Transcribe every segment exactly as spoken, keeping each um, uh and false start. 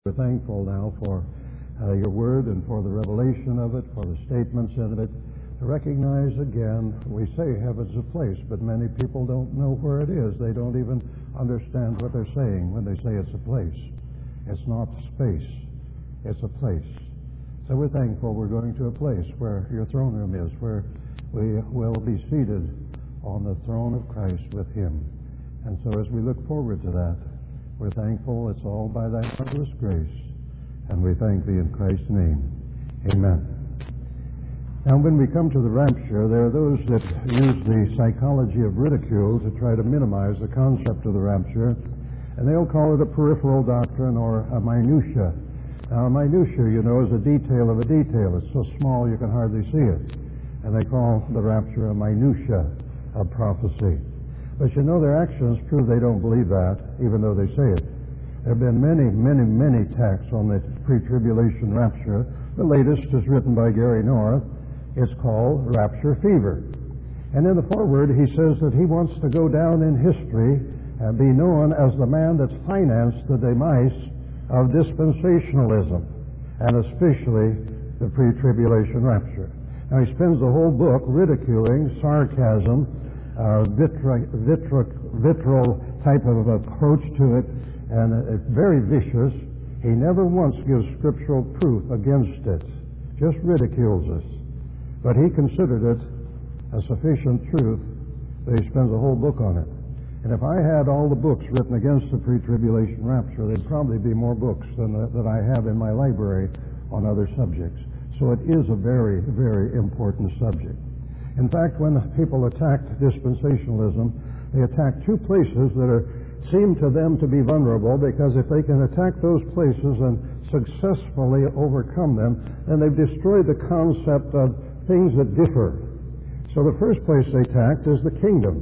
We're thankful now for uh, your word and for the revelation of it, for the statements in it. To recognize again, we say heaven's a place, but many people don't know where it is. They don't even understand what they're saying when they say it's a place. It's not space. It's a place. So we're thankful we're going to a place where your throne room is, where we will be seated on the throne of Christ with Him. And so as we look forward to that, we're thankful it's all by thy marvelous grace. And we thank thee in Christ's name. Amen. Now when we come to the rapture, there are those that use the psychology of ridicule to try to minimize the concept of the rapture. And they'll call it a peripheral doctrine or a minutia. Now a minutia, you know, is a detail of a detail. It's so small you can hardly see it. And they call the rapture a minutia of prophecy. But you know, their actions prove they don't believe that, even though they say it. There have been many, many, many attacks on the pre-tribulation rapture. The latest is written by Gary North. It's called Rapture Fever. And in the foreword, he says that he wants to go down in history and be known as the man that's financed the demise of dispensationalism, and especially the pre-tribulation rapture. Now, he spends the whole book ridiculing sarcasm, Uh, vitri- vitri- vitriol type of approach to it, and it's very vicious. He never once gives scriptural proof against it, just ridicules us. But he considered it a sufficient truth that he spends a whole book on it. And if I had all the books written against the pre-tribulation rapture, there'd probably be more books than the, that I have in my library on other subjects. So it is a very, very important subject. In fact, when people attacked dispensationalism, they attacked two places that are, seem to them to be vulnerable, because if they can attack those places and successfully overcome them, then they've destroyed the concept of things that differ. So the first place they attacked is the kingdoms.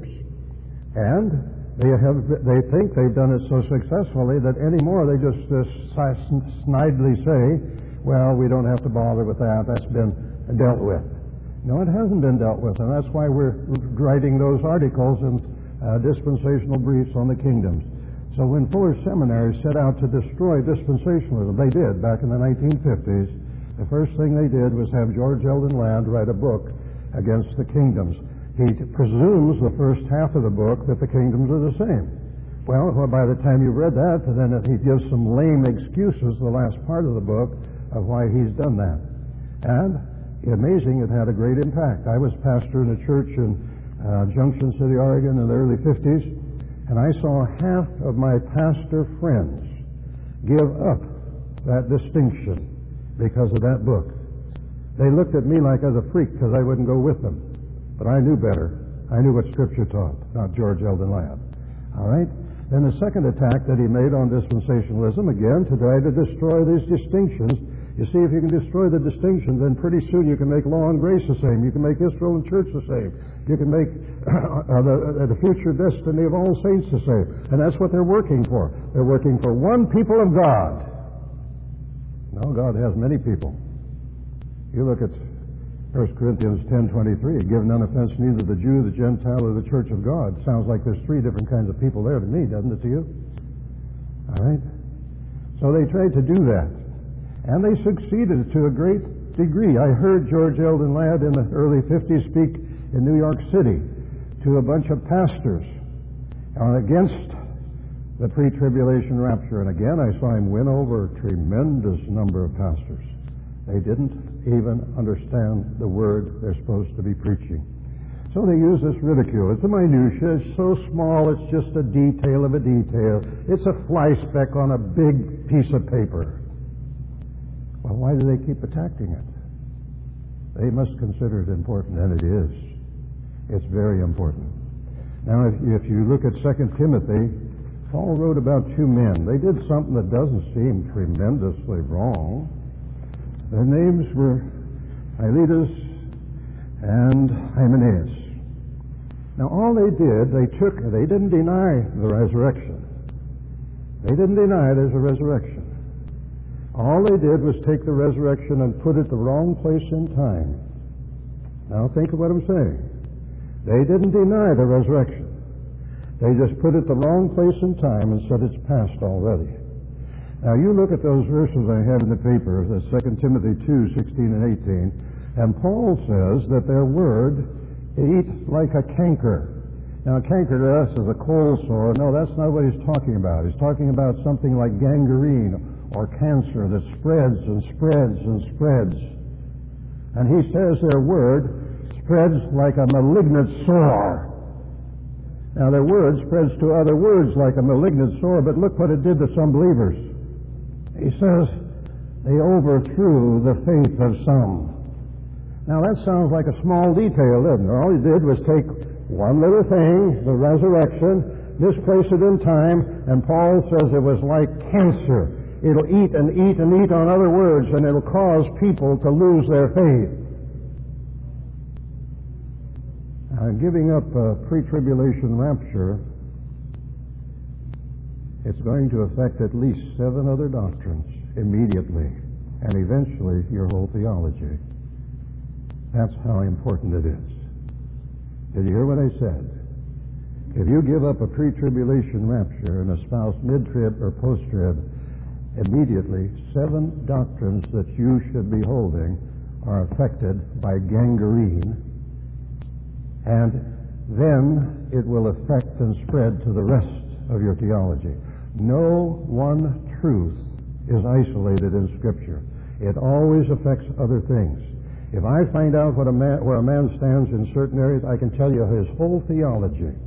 And they have they think they've done it so successfully that anymore they just uh, snidely say, well, we don't have to bother with that, that's been dealt with. No, it hasn't been dealt with, and that's why we're writing those articles in uh, dispensational briefs on the kingdoms. So when Fuller Seminary set out to destroy dispensationalism, they did back in the nineteen fifties, the first thing they did was have George Eldon Ladd write a book against the kingdoms. He presumes the first half of the book that the kingdoms are the same. Well, by the time you've read that, then he gives some lame excuses, the last part of the book, of why he's done that. And amazing, it had a great impact. I was pastor in a church in uh, Junction City, Oregon in the early fifties, and I saw half of my pastor friends give up that distinction because of that book. They looked at me like I was a freak because I wouldn't go with them. But I knew better. I knew what Scripture taught, not George Eldon Ladd. All right? Then the second attack that he made on dispensationalism, again, to try to destroy these distinctions. You see, if you can destroy the distinctions, then pretty soon you can make law and grace the same. You can make Israel and church the same. You can make uh, the, uh, the future destiny of all saints the same. And that's what they're working for. They're working for one people of God. Now, God has many people. You look at First Corinthians ten twenty-three, give none offense neither the Jew, the Gentile, or the church of God. Sounds like there's three different kinds of people there to me, doesn't it to you? All right? So they tried to do that. And they succeeded to a great degree. I heard George Eldon Ladd in the early fifties speak in New York City to a bunch of pastors against the pre-tribulation rapture. And again, I saw him win over a tremendous number of pastors. They didn't even understand the word they're supposed to be preaching. So they use this ridicule. It's a minutia. It's so small, it's just a detail of a detail. It's a fly speck on a big piece of paper. Well, why do they keep attacking it? They must consider it important, and it is. It's very important. Now, if, if you look at Second Timothy, Paul wrote about two men. They did something that doesn't seem tremendously wrong. Their names were Philetus and Hymenaeus. Now, all they did, they took, they didn't deny the resurrection. They didn't deny there's a resurrection. All they did was take the resurrection and put it the wrong place in time. Now think of what I'm saying. They didn't deny the resurrection. They just put it the wrong place in time and said it's past already. Now, you look at those verses I have in the paper, the Second Timothy two, sixteen and eighteen, and Paul says that their word eats like a canker. Now, canker to us is a cold sore. No, that's not what he's talking about. He's talking about something like gangrene or cancer that spreads and spreads and spreads. And he says their word spreads like a malignant sore. Now, their word spreads to other words like a malignant sore, but look what it did to some believers. He says they overthrew the faith of some. Now, that sounds like a small detail, doesn't it? All he did was take one little thing, the resurrection, misplace it in time, and Paul says it was like cancer. It'll eat and eat and eat on other words, and it'll cause people to lose their faith. Uh, giving up uh, pre-tribulation rapture, it's going to affect at least seven other doctrines immediately, and eventually your whole theology. That's how important it is. Did you hear what I said? If you give up a pre-tribulation rapture and espouse mid-trib or post-trib, immediately seven doctrines that you should be holding are affected by gangrene, and then it will affect and spread to the rest of your theology. No one truth is isolated in Scripture. It always affects other things. If I find out what a man, where a man stands in certain areas, I can tell you his whole theology.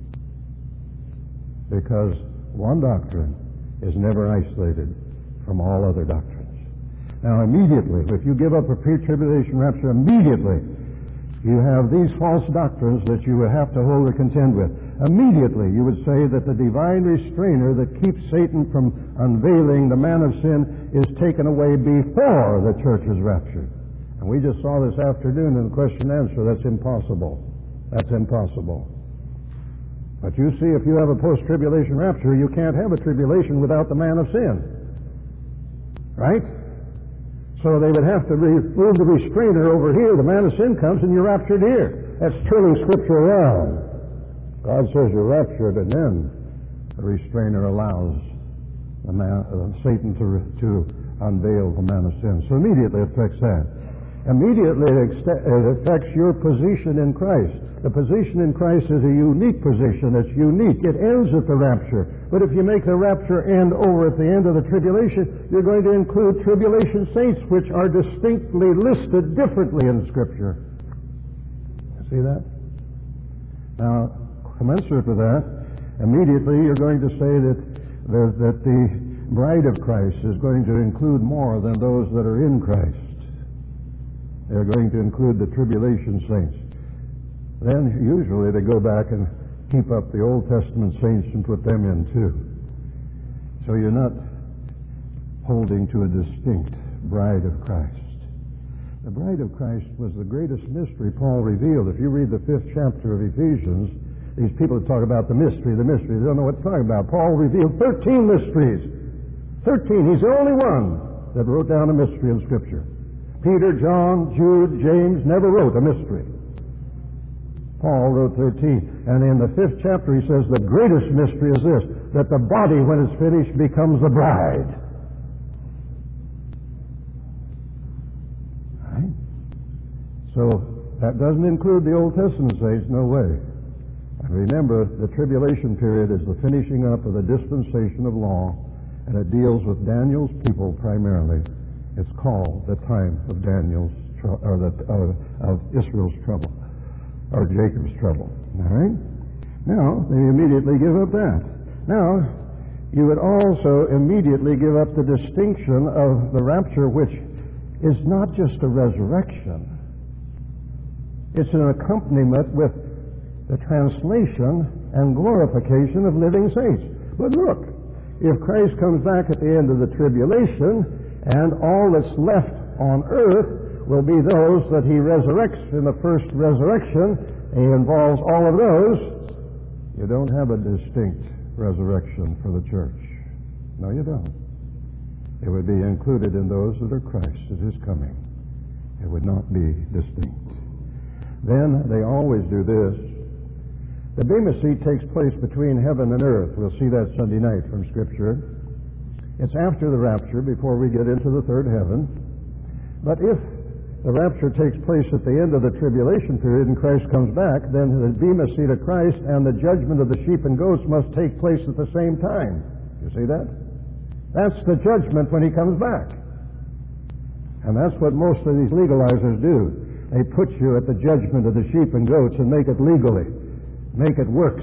Because one doctrine is never isolated from all other doctrines. Now, immediately, if you give up a pre-tribulation rapture, immediately you have these false doctrines that you would have to hold or contend with. Immediately, you would say that the divine restrainer that keeps Satan from unveiling the man of sin is taken away before the church is raptured. And we just saw this afternoon in the question and answer, that's impossible. That's impossible. But you see, if you have a post-tribulation rapture, you can't have a tribulation without the man of sin. Right? So they would have to remove the restrainer over here. The man of sin comes and you're raptured here. That's turning Scripture around. God says you're raptured, and then the restrainer allows the man, uh, Satan to, to unveil the man of sin. So immediately it affects that. Immediately it, ex- it affects your position in Christ. The position in Christ is a unique position. It's unique. It ends at the rapture. But if you make the rapture end over at the end of the tribulation, you're going to include tribulation saints, which are distinctly listed differently in Scripture. See that? Now, commensurate with that, immediately you're going to say that, that, that the bride of Christ is going to include more than those that are in Christ. They're going to include the tribulation saints. Then usually they go back and keep up the Old Testament saints and put them in too. So you're not holding to a distinct bride of Christ. The bride of Christ was the greatest mystery Paul revealed. If you read the fifth chapter of Ephesians, these people talk about the mystery, the mystery. They don't know what to talk about. Paul revealed thirteen mysteries. Thirteen. He's the only one that wrote down a mystery in Scripture. Peter, John, Jude, James never wrote a mystery. Paul wrote thirteen. And in the fifth chapter he says the greatest mystery is this, that the body, when it's finished, becomes the bride. Right? So that doesn't include the Old Testament saints, no way. And remember, the tribulation period is the finishing up of the dispensation of law, and it deals with Daniel's people primarily. It's called the time of Daniel's tr- or the uh, of Israel's trouble, or Jacob's trouble. All right. Now they immediately give up that. Now you would also immediately give up the distinction of the rapture, which is not just a resurrection. It's an accompaniment with the translation and glorification of living saints. But look, if Christ comes back at the end of the tribulation, and all that's left on earth will be those that he resurrects in the first resurrection, and he involves all of those, you don't have a distinct resurrection for the church. No, you don't. It would be included in those that are Christ at his coming. It would not be distinct. Then they always do this. The Bema Seat takes place between heaven and earth. We'll see that Sunday night from Scripture. It's after the rapture, before we get into the third heaven. But if the rapture takes place at the end of the tribulation period and Christ comes back, then the Bema seat of Christ and the judgment of the sheep and goats must take place at the same time. You see that? That's the judgment when he comes back. And that's what most of these legalizers do. They put you at the judgment of the sheep and goats and make it legally, make it works.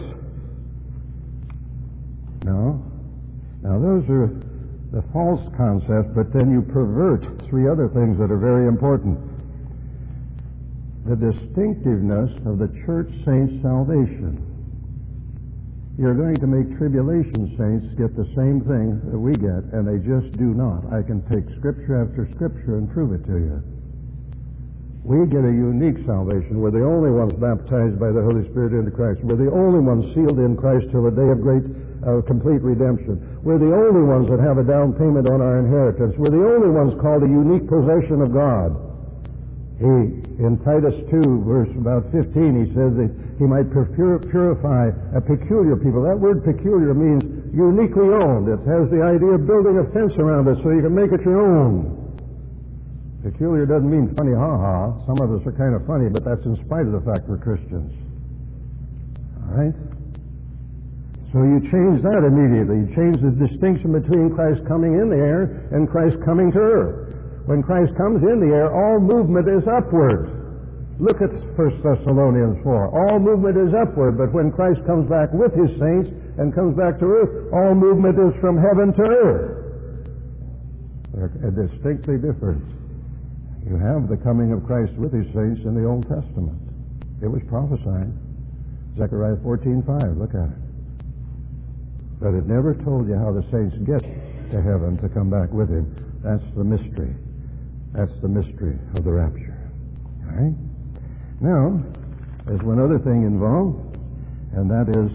No. Now those are the false concepts, but then you pervert three other things that are very important. The distinctiveness of the church saints' salvation. You're going to make tribulation saints get the same thing that we get, and they just do not. I can take scripture after scripture and prove it to you. We get a unique salvation. We're the only ones baptized by the Holy Spirit into Christ. We're the only ones sealed in Christ till the day of great, uh, complete redemption. We're the only ones that have a down payment on our inheritance. We're the only ones called a unique possession of God. He, in Titus two, verse about fifteen, he says that he might purify a peculiar people. That word peculiar means uniquely owned. It has the idea of building a fence around it so you can make it your own. Peculiar doesn't mean funny ha-ha. Some of us are kind of funny, but that's in spite of the fact we're Christians. All right? So you change that immediately. You change the distinction between Christ coming in the air and Christ coming to earth. When Christ comes in the air, all movement is upward. Look at First Thessalonians four. All movement is upward, but when Christ comes back with his saints and comes back to earth, all movement is from heaven to earth. They're distinctly different. You have the coming of Christ with his saints in the Old Testament. It was prophesied. Zechariah fourteen five, look at it. But it never told you how the saints get to heaven to come back with him. That's the mystery. That's the mystery of the rapture. All right? Now, there's one other thing involved, and that is,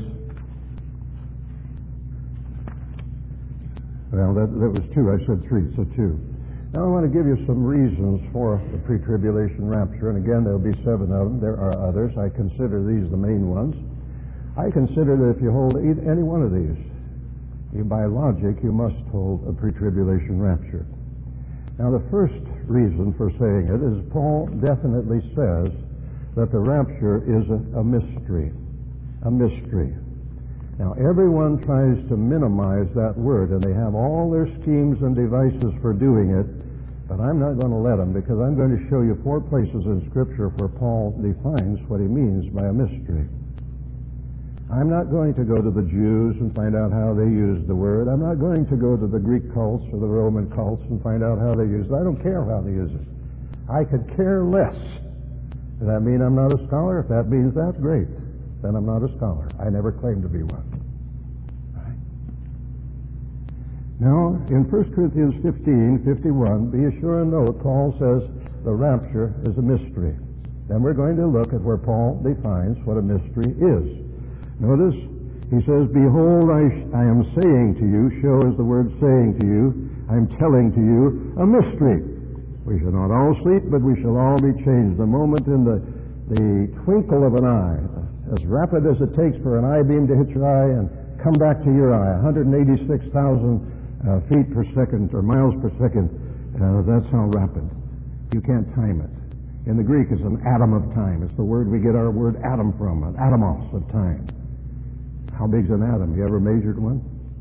well, that, that was two. I said three, so two. Now I want to give you some reasons for the pre-tribulation rapture, and again, there'll be seven of them. There are others. I consider these the main ones. I consider that if you hold any one of these, you, by logic, you must hold a pre-tribulation rapture. Now, the first reason for saying it is Paul definitely says that the rapture is a, a mystery. A mystery. Now, everyone tries to minimize that word, and they have all their schemes and devices for doing it, but I'm not going to let them, because I'm going to show you four places in Scripture where Paul defines what he means by a mystery. I'm not going to go to the Jews and find out how they use the word. I'm not going to go to the Greek cults or the Roman cults and find out how they use it. I don't care how they use it. I could care less. Does that mean I'm not a scholar? If that means that's great. Then I'm not a scholar. I never claimed to be one. Right. Now, in First Corinthians fifteen fifty-one, be sure and note, Paul says the rapture is a mystery. Then we're going to look at where Paul defines what a mystery is. Notice, he says, behold, I, sh- I am saying to you, show is the word saying to you, I'm telling to you a mystery. We shall not all sleep, but we shall all be changed. The moment in the, the twinkle of an eye, as rapid as it takes for an eye beam to hit your eye and come back to your eye, one hundred eighty-six thousand uh, feet per second, or miles per second, uh, that's how rapid. You can't time it. In the Greek, it's an atom of time. It's the word we get our word atom from, an atomos of time. How big's an atom? You ever measured one?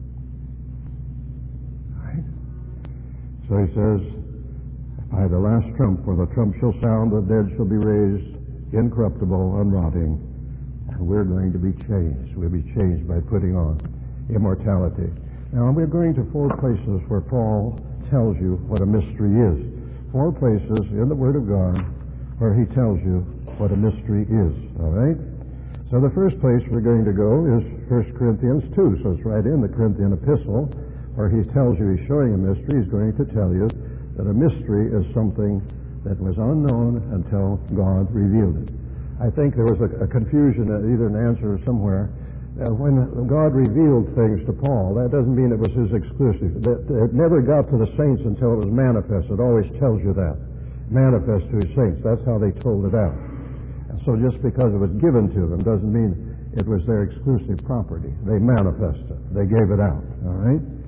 Right. So he says, by the last trump, for the trump shall sound, the dead shall be raised, incorruptible, unrotting, and we're going to be changed. We'll be changed by putting on immortality. Now, we're going to four places where Paul tells you what a mystery is. Four places in the Word of God where he tells you what a mystery is. All right? So the first place we're going to go is First Corinthians two. So it's right in the Corinthian epistle where he tells you he's showing a mystery. He's going to tell you that a mystery is something that was unknown until God revealed it. I think there was a, a confusion, uh, either an answer or somewhere. Uh, when God revealed things to Paul, that doesn't mean it was his exclusive. That, it never got to the saints until it was manifest. It always tells you that. Manifest to his saints. That's how they told it out. So just because it was given to them doesn't mean it was their exclusive property. They manifested it. They gave it out. All right?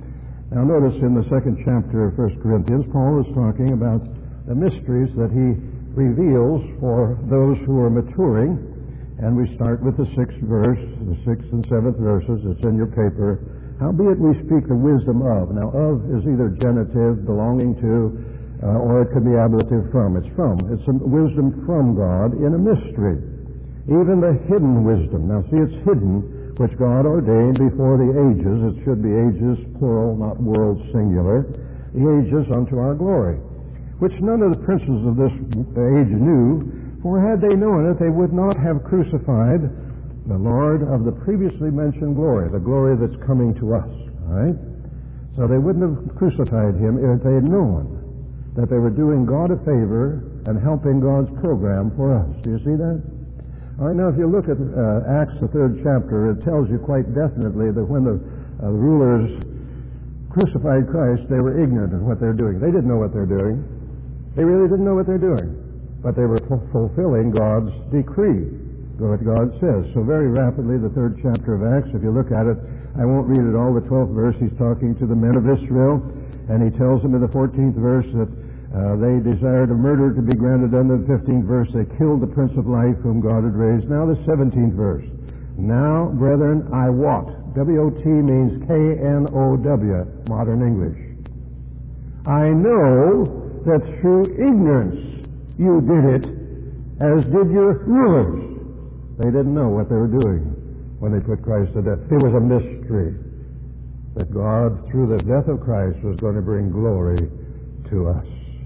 Now notice in the second chapter of First Corinthians, Paul is talking about the mysteries that he reveals for those who are maturing. And we start with the sixth verse, the sixth and seventh verses. It's in your paper. Howbeit we speak the wisdom of. Now, of is either genitive, belonging to, uh, or it could be ablative from. It's from. It's a wisdom from God in a mystery. Even the hidden wisdom. Now, see, it's hidden, which God ordained before the ages. It should be ages, plural, not world, singular. The ages unto our glory, which none of the princes of this age knew. For had they known it, they would not have crucified the Lord of the previously mentioned glory, the glory that's coming to us. All right? So they wouldn't have crucified him if they had known that they were doing God a favor and helping God's program for us. Do you see that? All right, now if you look at uh, Acts, the third chapter, it tells you quite definitely that when the uh, rulers crucified Christ, they were ignorant of what they're doing. They didn't know what they're doing. They really didn't know what they're doing. But they were f- fulfilling God's decree, what God says. So very rapidly, the third chapter of Acts, if you look at it, I won't read it all, the twelfth verse, he's talking to the men of Israel, and he tells them in the fourteenth verse that uh, they desired a murder to be granted unto the fifteenth verse. They killed the Prince of Life whom God had raised. Now the seventeenth verse. Now, brethren, I wot. W O T means K N O W, modern English. I know that through ignorance you did it, as did your rulers. They didn't know what they were doing when they put Christ to death. It was a mystery that God, through the death of Christ, was going to bring glory to us.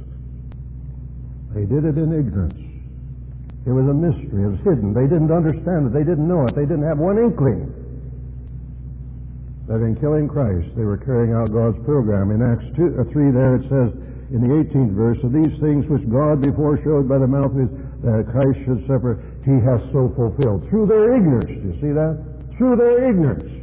They did it in ignorance. It was a mystery. It was hidden. They didn't understand it. They didn't know it. They didn't have one inkling that in killing Christ, they were carrying out God's program. In Acts two, uh, three there it says, in the eighteenth verse, of these things which God before showed by the mouth of his, that Christ should suffer, he has so fulfilled. Through their ignorance. Do you see that? Through their ignorance.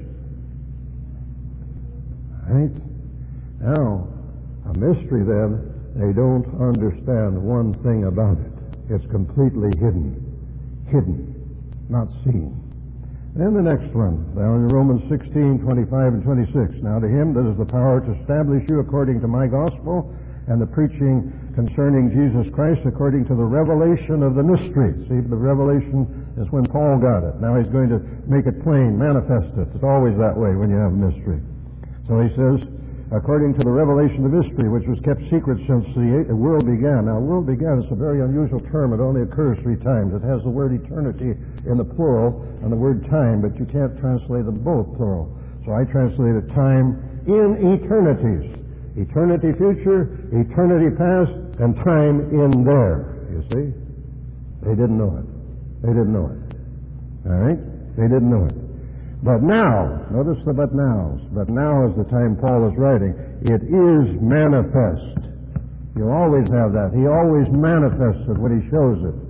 Right? Now, a mystery then, they don't understand one thing about it. It's completely hidden. Hidden. Not seen. Then the next one, down in Romans sixteen, twenty-five and twenty-six. Now to him that is the power to establish you according to my gospel, and the preaching concerning Jesus Christ according to the revelation of the mystery. See, the revelation is when Paul got it. Now he's going to make it plain, manifest it. It's always that way when you have a mystery. So he says, according to the revelation of mystery, which was kept secret since the world began. Now, world began is a very unusual term. It only occurs three times. It has the word eternity in the plural and the word time, but you can't translate them both plural. So I translated time in eternities. Eternity future, eternity past, and time in there. You see? They didn't know it. They didn't know it. All right? They didn't know it. But now, notice the but nows. But now is the time Paul is writing. It is manifest. You'll always have that. He always manifests it when he shows it.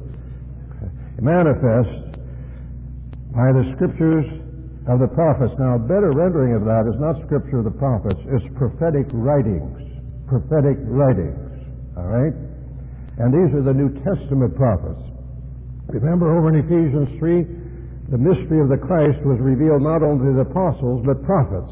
Manifest by the scriptures of the prophets. Now, a better rendering of that is not scripture of the prophets, it's prophetic writings. Prophetic writings. All right? And these are the New Testament prophets. Remember over in Ephesians three, the mystery of the Christ was revealed not only to the apostles, but prophets.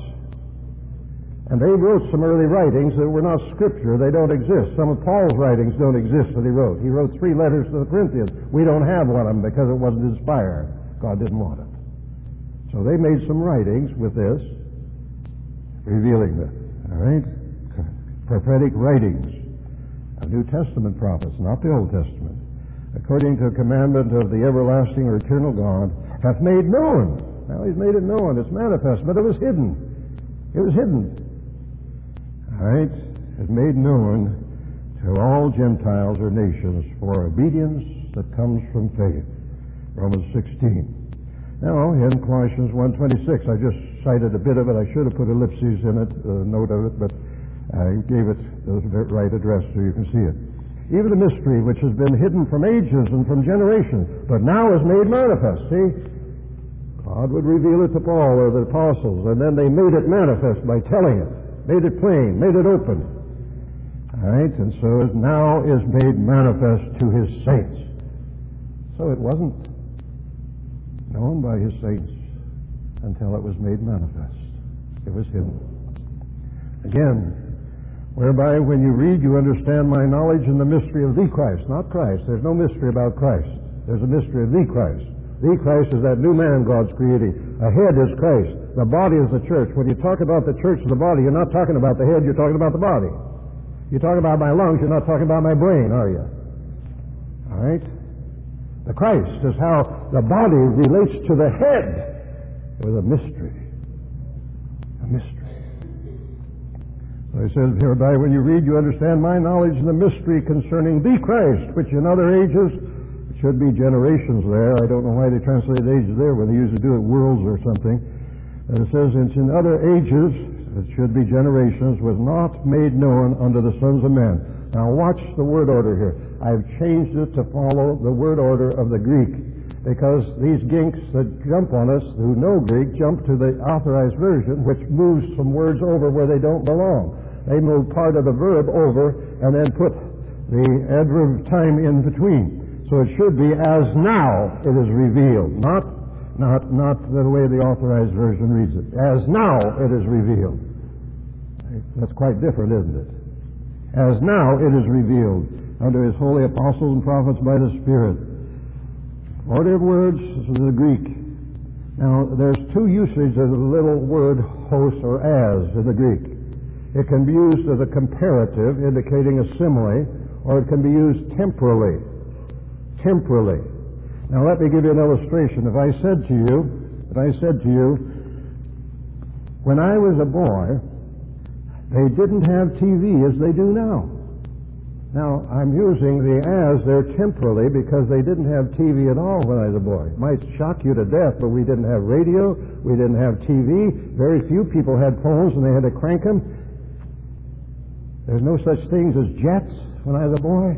And they wrote some early writings that were not scripture. They don't exist. Some of Paul's writings don't exist that he wrote. He wrote three letters to the Corinthians. We don't have one of them because it wasn't inspired. God didn't want it. So they made some writings with this, revealing this. All right? Prophetic writings of New Testament prophets, not the Old Testament. According to a commandment of the everlasting or eternal God, hath made known. Now he's made it known. It's manifest, but it was hidden. It was hidden. All right? It's made known to all Gentiles or nations for obedience that comes from faith. Romans sixteen. Now, in Colossians one twenty-six, I just cited a bit of it. I should have put ellipses in it, a note of it, but I gave it the right address so you can see it. Even the mystery which has been hidden from ages and from generations, but now is made manifest. See? God would reveal it to Paul or the apostles, and then they made it manifest by telling it, made it plain, made it open. All right? And so it now is made manifest to his saints. So it wasn't known by his saints until it was made manifest. It was hidden. Again, whereby when you read, you understand my knowledge in the mystery of the Christ, not Christ. There's no mystery about Christ. There's a mystery of the Christ. The Christ is that new man God's creating. A head is Christ. The body is the church. When you talk about the church and the body, you're not talking about the head, you're talking about the body. You talk about my lungs, you're not talking about my brain, are you? All right? The Christ is how the body relates to the head. It was a mystery. A mystery. So he says, hereby when you read, you understand my knowledge in the mystery concerning the Christ, which in other ages, it should be generations there. I don't know why they translate ages there when they usually do it worlds or something. And it says, it's in other ages, it should be generations, was not made known unto the sons of men. Now watch the word order here. I've changed it to follow the word order of the Greek, because these ginks that jump on us who know Greek jump to the authorized version, which moves some words over where they don't belong. They move part of the verb over and then put the adverb time in between. So it should be as now it is revealed, not not not the way the authorized version reads it. As now it is revealed. That's quite different, isn't it? As now it is revealed unto his holy apostles and prophets by the Spirit. Order of words, this is the Greek. Now, there's two usage of the little word hos or as in the Greek. It can be used as a comparative, indicating a simile, or it can be used temporally. Temporally. Now, let me give you an illustration. If I said to you, if I said to you, when I was a boy, they didn't have T V as they do now. Now, I'm using the as there temporally because they didn't have T V at all when I was a boy. It might shock you to death, but we didn't have radio, we didn't have T V. Very few people had phones and they had to crank them. There's no such things as jets when I was a boy.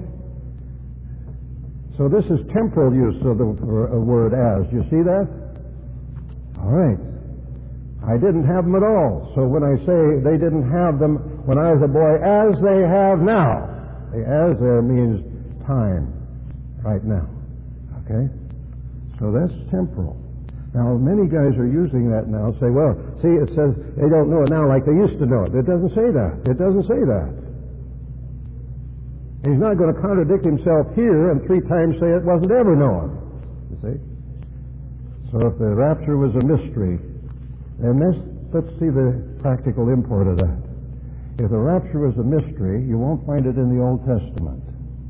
So this is temporal use of the word as. Do you see that? All right. I didn't have them at all. So when I say they didn't have them when I was a boy as they have now, the as there means time, right now. Okay? So that's temporal. Now, many guys are using that now, say, well, see, it says they don't know it now like they used to know it. It doesn't say that. It doesn't say that. He's not going to contradict himself here and three times say it wasn't ever known. You see? So if the rapture was a mystery, then this, let's see the practical import of that. If the rapture was a mystery, you won't find it in the Old Testament.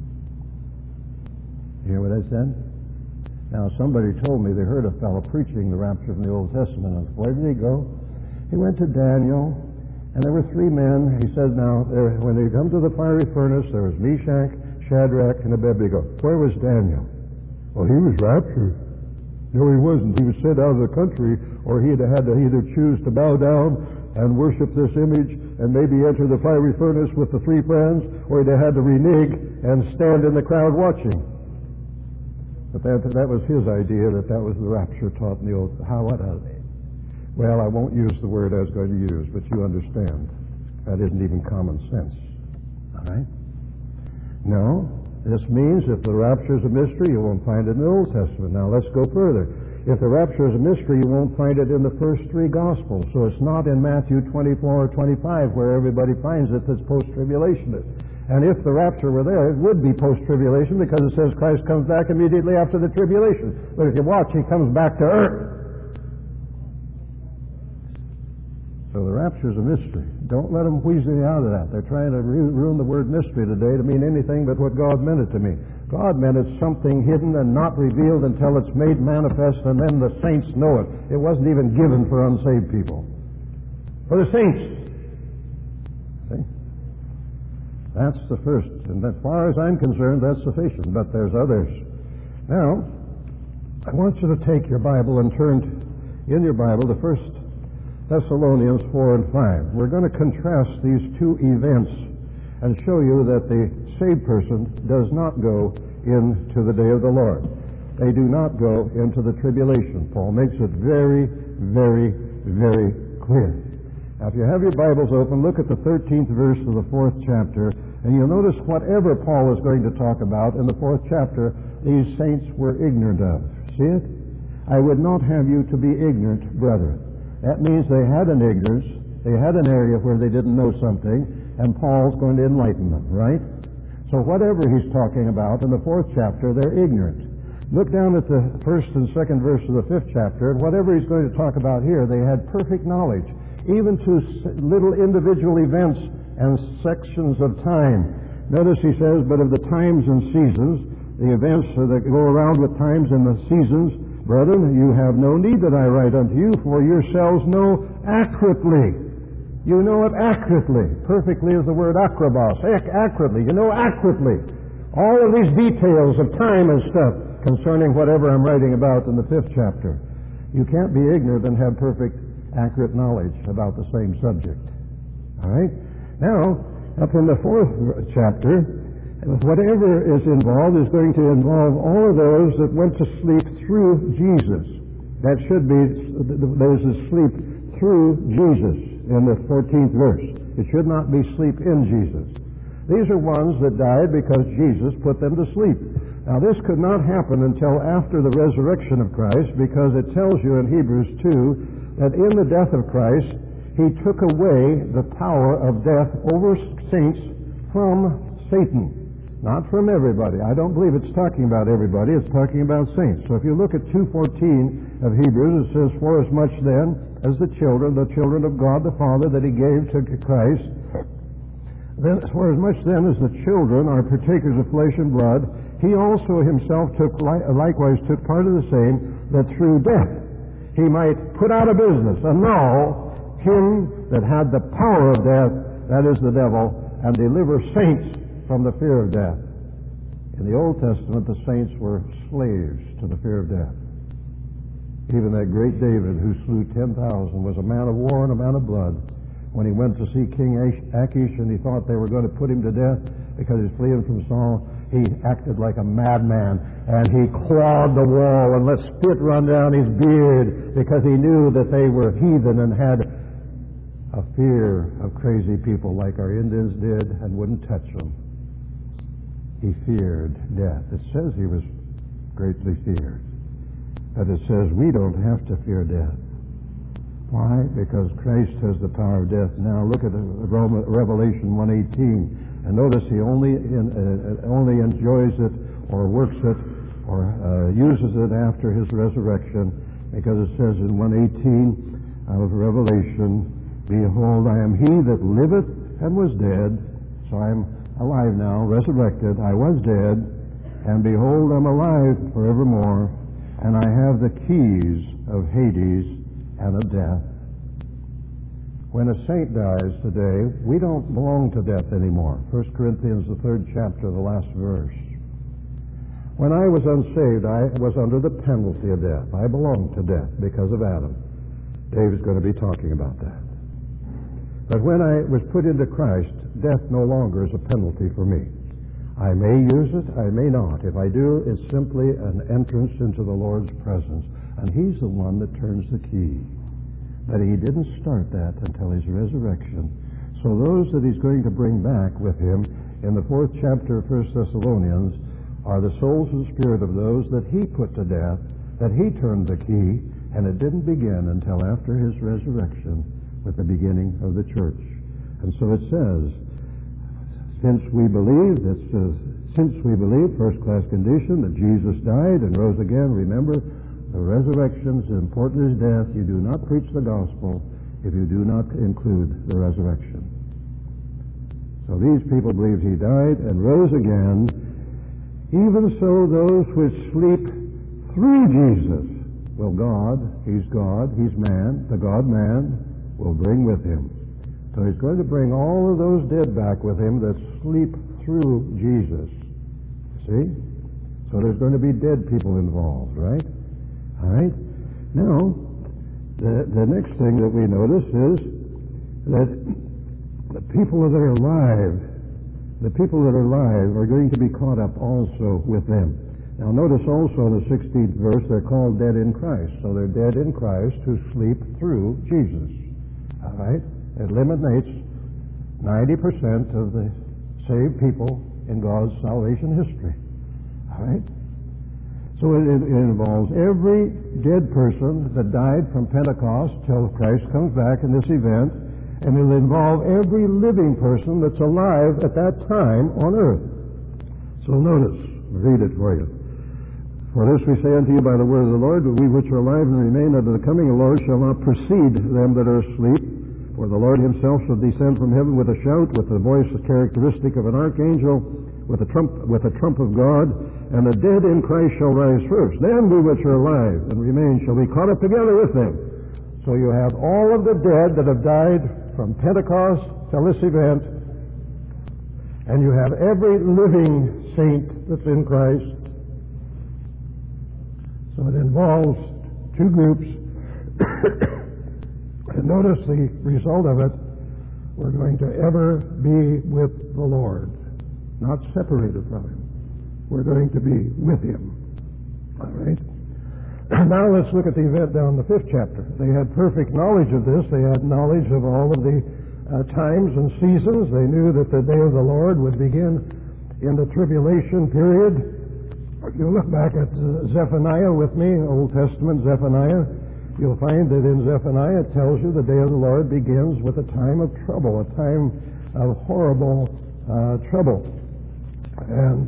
You hear what I said? Now, somebody told me they heard a fellow preaching the rapture from the Old Testament. And where did he go? He went to Daniel, and there were three men. He said, now, there, when they come to the fiery furnace, there was Meshach, Shadrach, and Abednego. Where was Daniel? Well, he was raptured. No, he wasn't. He was sent out of the country, or he'd had to either choose to bow down and worship this image and maybe enter the fiery furnace with the three friends, or he'd had to renege and stand in the crowd watching. But that, that was his idea, that that was the rapture taught in the Old... How, what? Uh, well, I won't use the word I was going to use, but you understand. That isn't even common sense. All right? No. This means if the rapture is a mystery, you won't find it in the Old Testament. Now, let's go further. If the rapture is a mystery, you won't find it in the first three Gospels. So it's not in Matthew twenty-four or twenty-five where everybody finds it that's post-tribulationist. And if the rapture were there, it would be post-tribulation because it says Christ comes back immediately after the tribulation. But if you watch, he comes back to earth. So the rapture is a mystery. Don't let them wheeze you out of that. They're trying to ruin the word mystery today to mean anything but what God meant it to mean. God meant it's something hidden and not revealed until it's made manifest, and then the saints know it. It wasn't even given for unsaved people. For the saints. See? That's the first. And as far as I'm concerned, that's sufficient. But there's others. Now, I want you to take your Bible and turn in your Bible to First Thessalonians four and five. We're going to contrast these two events and show you that the saved person does not go into the day of the Lord. They do not go into the tribulation. Paul makes it very, very, very clear. Now, if you have your Bibles open, look at the thirteenth verse of the fourth chapter, and you'll notice whatever Paul is going to talk about in the fourth chapter, these saints were ignorant of. See it? I would not have you to be ignorant, brethren. That means they had an ignorance. They had an area where they didn't know something, and Paul's going to enlighten them, right? So whatever he's talking about in the fourth chapter, they're ignorant. Look down at the first and second verse of the fifth chapter, and whatever he's going to talk about here, they had perfect knowledge, even to little individual events and sections of time. Notice he says, but of the times and seasons, the events that go around with times and the seasons, brethren, you have no need that I write unto you, for yourselves know accurately. You know it accurately. Perfectly is the word akrobos. Ac- accurately. You know accurately. All of these details of time and stuff concerning whatever I'm writing about in the fifth chapter. You can't be ignorant and have perfect, accurate knowledge about the same subject. All right? Now, up in the fourth chapter, whatever is involved is going to involve all of those that went to sleep through Jesus. That should be, those that sleep through Jesus in the fourteenth verse. It should not be sleep in Jesus. These are ones that died because Jesus put them to sleep. Now, this could not happen until after the resurrection of Christ, because it tells you in Hebrews two that in the death of Christ, He took away the power of death over saints from Satan. Not from everybody. I don't believe it's talking about everybody. It's talking about saints. So if you look at two fourteen of Hebrews, it says, for as much then as the children, the children of God the Father that He gave to Christ, then, for as much then as the children are partakers of flesh and blood, He also Himself took likewise took part of the same, that through death He might put out of business, annul him that had the power of death, that is the devil, and deliver saints from the fear of death. In the Old Testament, the saints were slaves to the fear of death. Even that great David, who slew ten thousand, was a man of war and a man of blood. When he went to see King Achish and he thought they were going to put him to death because he's fleeing from Saul, he acted like a madman, and he clawed the wall and let spit run down his beard because he knew that they were heathen and had a fear of crazy people like our Indians did and wouldn't touch them. He feared death. It says he was greatly feared. But it says we don't have to fear death. Why? Because Christ has the power of death. Now look at Revelation one eighteen, and notice he only in, uh, only enjoys it or works it or uh, uses it after his resurrection, because it says in one eighteen of Revelation, behold, I am he that liveth and was dead. So I am alive now, resurrected. I was dead, and behold, I'm alive forevermore, and I have the keys of Hades and of death. When a saint dies today, we don't belong to death anymore. First Corinthians, the third chapter, the last verse. When I was unsaved, I was under the penalty of death. I belonged to death because of Adam. David's going to be talking about that. But when I was put into Christ, death no longer is a penalty for me. I may use it, I may not. If I do, it's simply an entrance into the Lord's presence. And He's the one that turns the key. But He didn't start that until His resurrection. So those that He's going to bring back with Him in the fourth chapter of First Thessalonians are the souls and spirit of those that He put to death, that He turned the key, and it didn't begin until after His resurrection with the beginning of the church. And so it says, since we believe, it says, since we believe, first-class condition, that Jesus died and rose again, remember, the resurrection is as important as death. You do not preach the gospel if you do not include the resurrection. So these people believed He died and rose again. Even so, those which sleep through Jesus, well, God, He's God, He's man, the God-man, will bring with Him. So He's going to bring all of those dead back with Him that sleep through Jesus. See? So there's going to be dead people involved, right? All right? Now, the, the next thing that we notice is that the people that are alive, the people that are alive are going to be caught up also with them. Now, notice also in the sixteenth verse, they're called dead in Christ. So they're dead in Christ who sleep through Jesus. All right? It eliminates ninety percent of the saved people in God's salvation history. All right? So it, it involves every dead person that died from Pentecost till Christ comes back in this event, And it'll involve every living person that's alive at that time on earth. So notice, I'll read it for you. For this we say unto you by the word of the Lord, that we which are alive and remain unto the coming of the Lord shall not precede them that are asleep. For the Lord himself shall descend from heaven with a shout, with the voice characteristic of an archangel, with a trump, with a trump of God, and the dead in Christ shall rise first. Then we which are alive and remain shall be caught up together with them. So you have all of the dead that have died from Pentecost till this event, and you have every living saint that's in Christ. So it involves two groups. And notice the result of it. We're going to ever be with the Lord, not separated from him. We're going to be with him. All right? Now let's look at the event down in the fifth chapter. They had perfect knowledge of this. They had knowledge of all of the uh, times and seasons. They knew that the day of the Lord would begin in the tribulation period. If you look back at uh, Zephaniah with me, Old Testament Zephaniah, you'll find that in Zephaniah it tells you the day of the Lord begins with a time of trouble, a time of horrible uh, trouble. And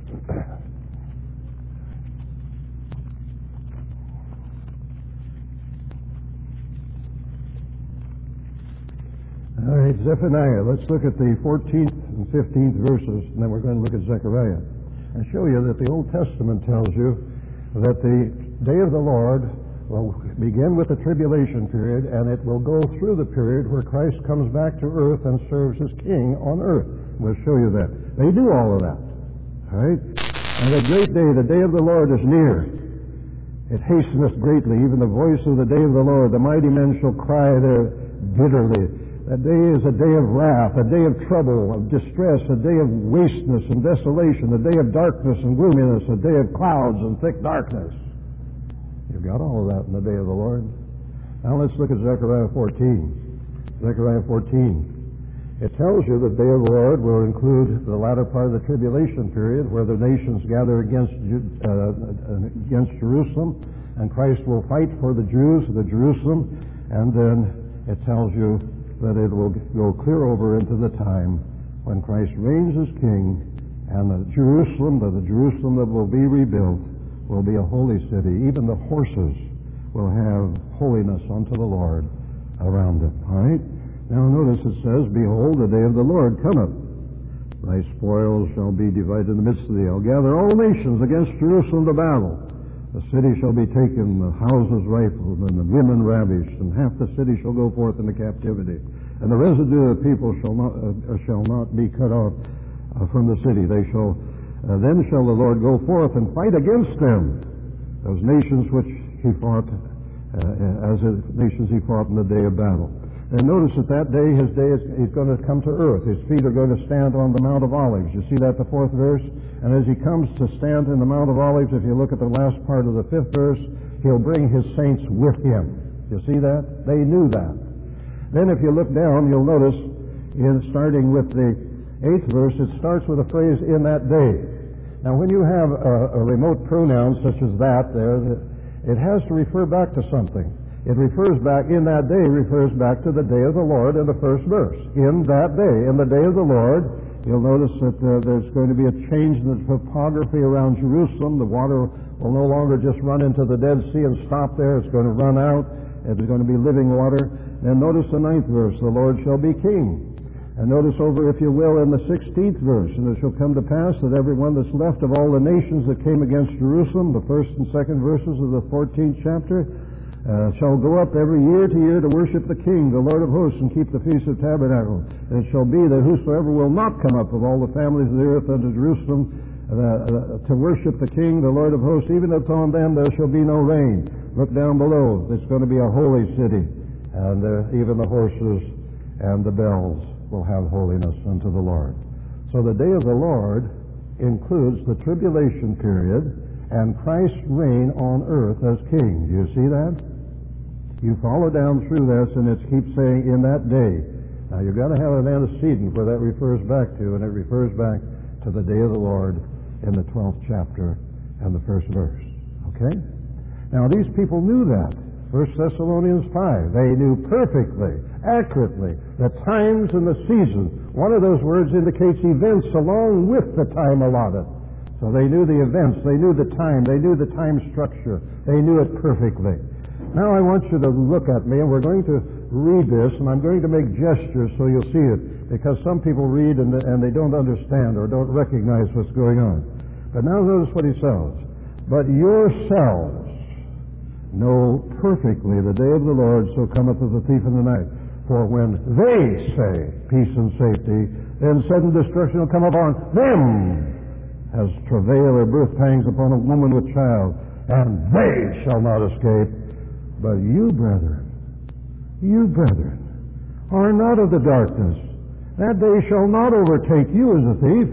all right, Zephaniah. Let's look at the fourteenth and fifteenth verses, and then we're going to look at Zechariah and show you that the Old Testament tells you that the day of the Lord will begin with the tribulation period, and it will go through the period where Christ comes back to earth and serves as king on earth. We'll show you that. They do all of that. All right? And the great day, the day of the Lord is near. It hasteneth greatly, even the voice of the day of the Lord. The mighty men shall cry there bitterly. That day is a day of wrath, a day of trouble, of distress, a day of wasteness and desolation, a day of darkness and gloominess, a day of clouds and thick darkness. You've got all of that in the day of the Lord. Now let's look at Zechariah fourteen. Zechariah fourteen. It tells you the day of the Lord will include the latter part of the tribulation period, where the nations gather against uh, against Jerusalem, and Christ will fight for the Jews, the Jerusalem, and then it tells you that it will go clear over into the time when Christ reigns as king, and the Jerusalem, the, the Jerusalem that will be rebuilt, will be a holy city. Even the horses will have holiness unto the Lord around it. All right? Now notice it says, behold, the day of the Lord cometh. Thy spoils shall be divided in the midst of thee. I'll gather all nations against Jerusalem to battle. The city shall be taken, the houses rifled, and the women ravished, and half the city shall go forth into captivity. And the residue of the people shall not uh, shall not be cut off uh, from the city. They shall uh, then shall the Lord go forth and fight against them, those nations which he fought, uh, as the nations he fought in the day of battle. And notice that that day, his day is he's going to come to earth. His feet are going to stand on the Mount of Olives. You see that, the fourth verse? And as he comes to stand in the Mount of Olives, if you look at the last part of the fifth verse, he'll bring his saints with him. You see that? They knew that. Then if you look down, you'll notice, in starting with the eighth verse, it starts with a phrase, in that day. Now when you have a, a remote pronoun such as that there, it has to refer back to something. It refers back, in that day, refers back to the day of the Lord in the first verse. In that day, in the day of the Lord, you'll notice that uh, there's going to be a change in the topography around Jerusalem. The water will no longer just run into the Dead Sea and stop there. It's going to run out. It's going to be living water. And notice the ninth verse, the Lord shall be king. And notice over, if you will, in the sixteenth verse, and it shall come to pass that everyone that's left of all the nations that came against Jerusalem, the first and second verses of the fourteenth chapter, Uh, shall go up every year to year to worship the King, the Lord of hosts, and keep the Feast of Tabernacles. And it shall be that whosoever will not come up of all the families of the earth unto Jerusalem uh, uh, to worship the King, the Lord of hosts, even upon them there shall be no rain. Look down below. It's going to be a holy city. And uh, even the horses and the bells will have holiness unto the Lord. So the day of the Lord includes the tribulation period and Christ's reign on earth as king. Do you see that? You follow down through this, and it keeps saying, in that day. Now, you've got to have an antecedent where that refers back to, and it refers back to the day of the Lord in the twelfth chapter and the first verse. Okay? Now, these people knew that. First Thessalonians five. They knew perfectly, accurately, the times and the seasons. One of those words indicates events along with the time allotted. So they knew the events, they knew the time, they knew the time structure. They knew it perfectly. Now I want you to look at me, and we're going to read this, and I'm going to make gestures so you'll see it, because some people read and, and they don't understand or don't recognize what's going on. But now notice what he says. But yourselves know perfectly the day of the Lord so cometh as a thief in the night. For when they say peace and safety, then sudden destruction will come upon them, as travail or birth pangs upon a woman with child, and they shall not escape. But you, brethren, you, brethren, are not of the darkness. That day shall not overtake you as a thief.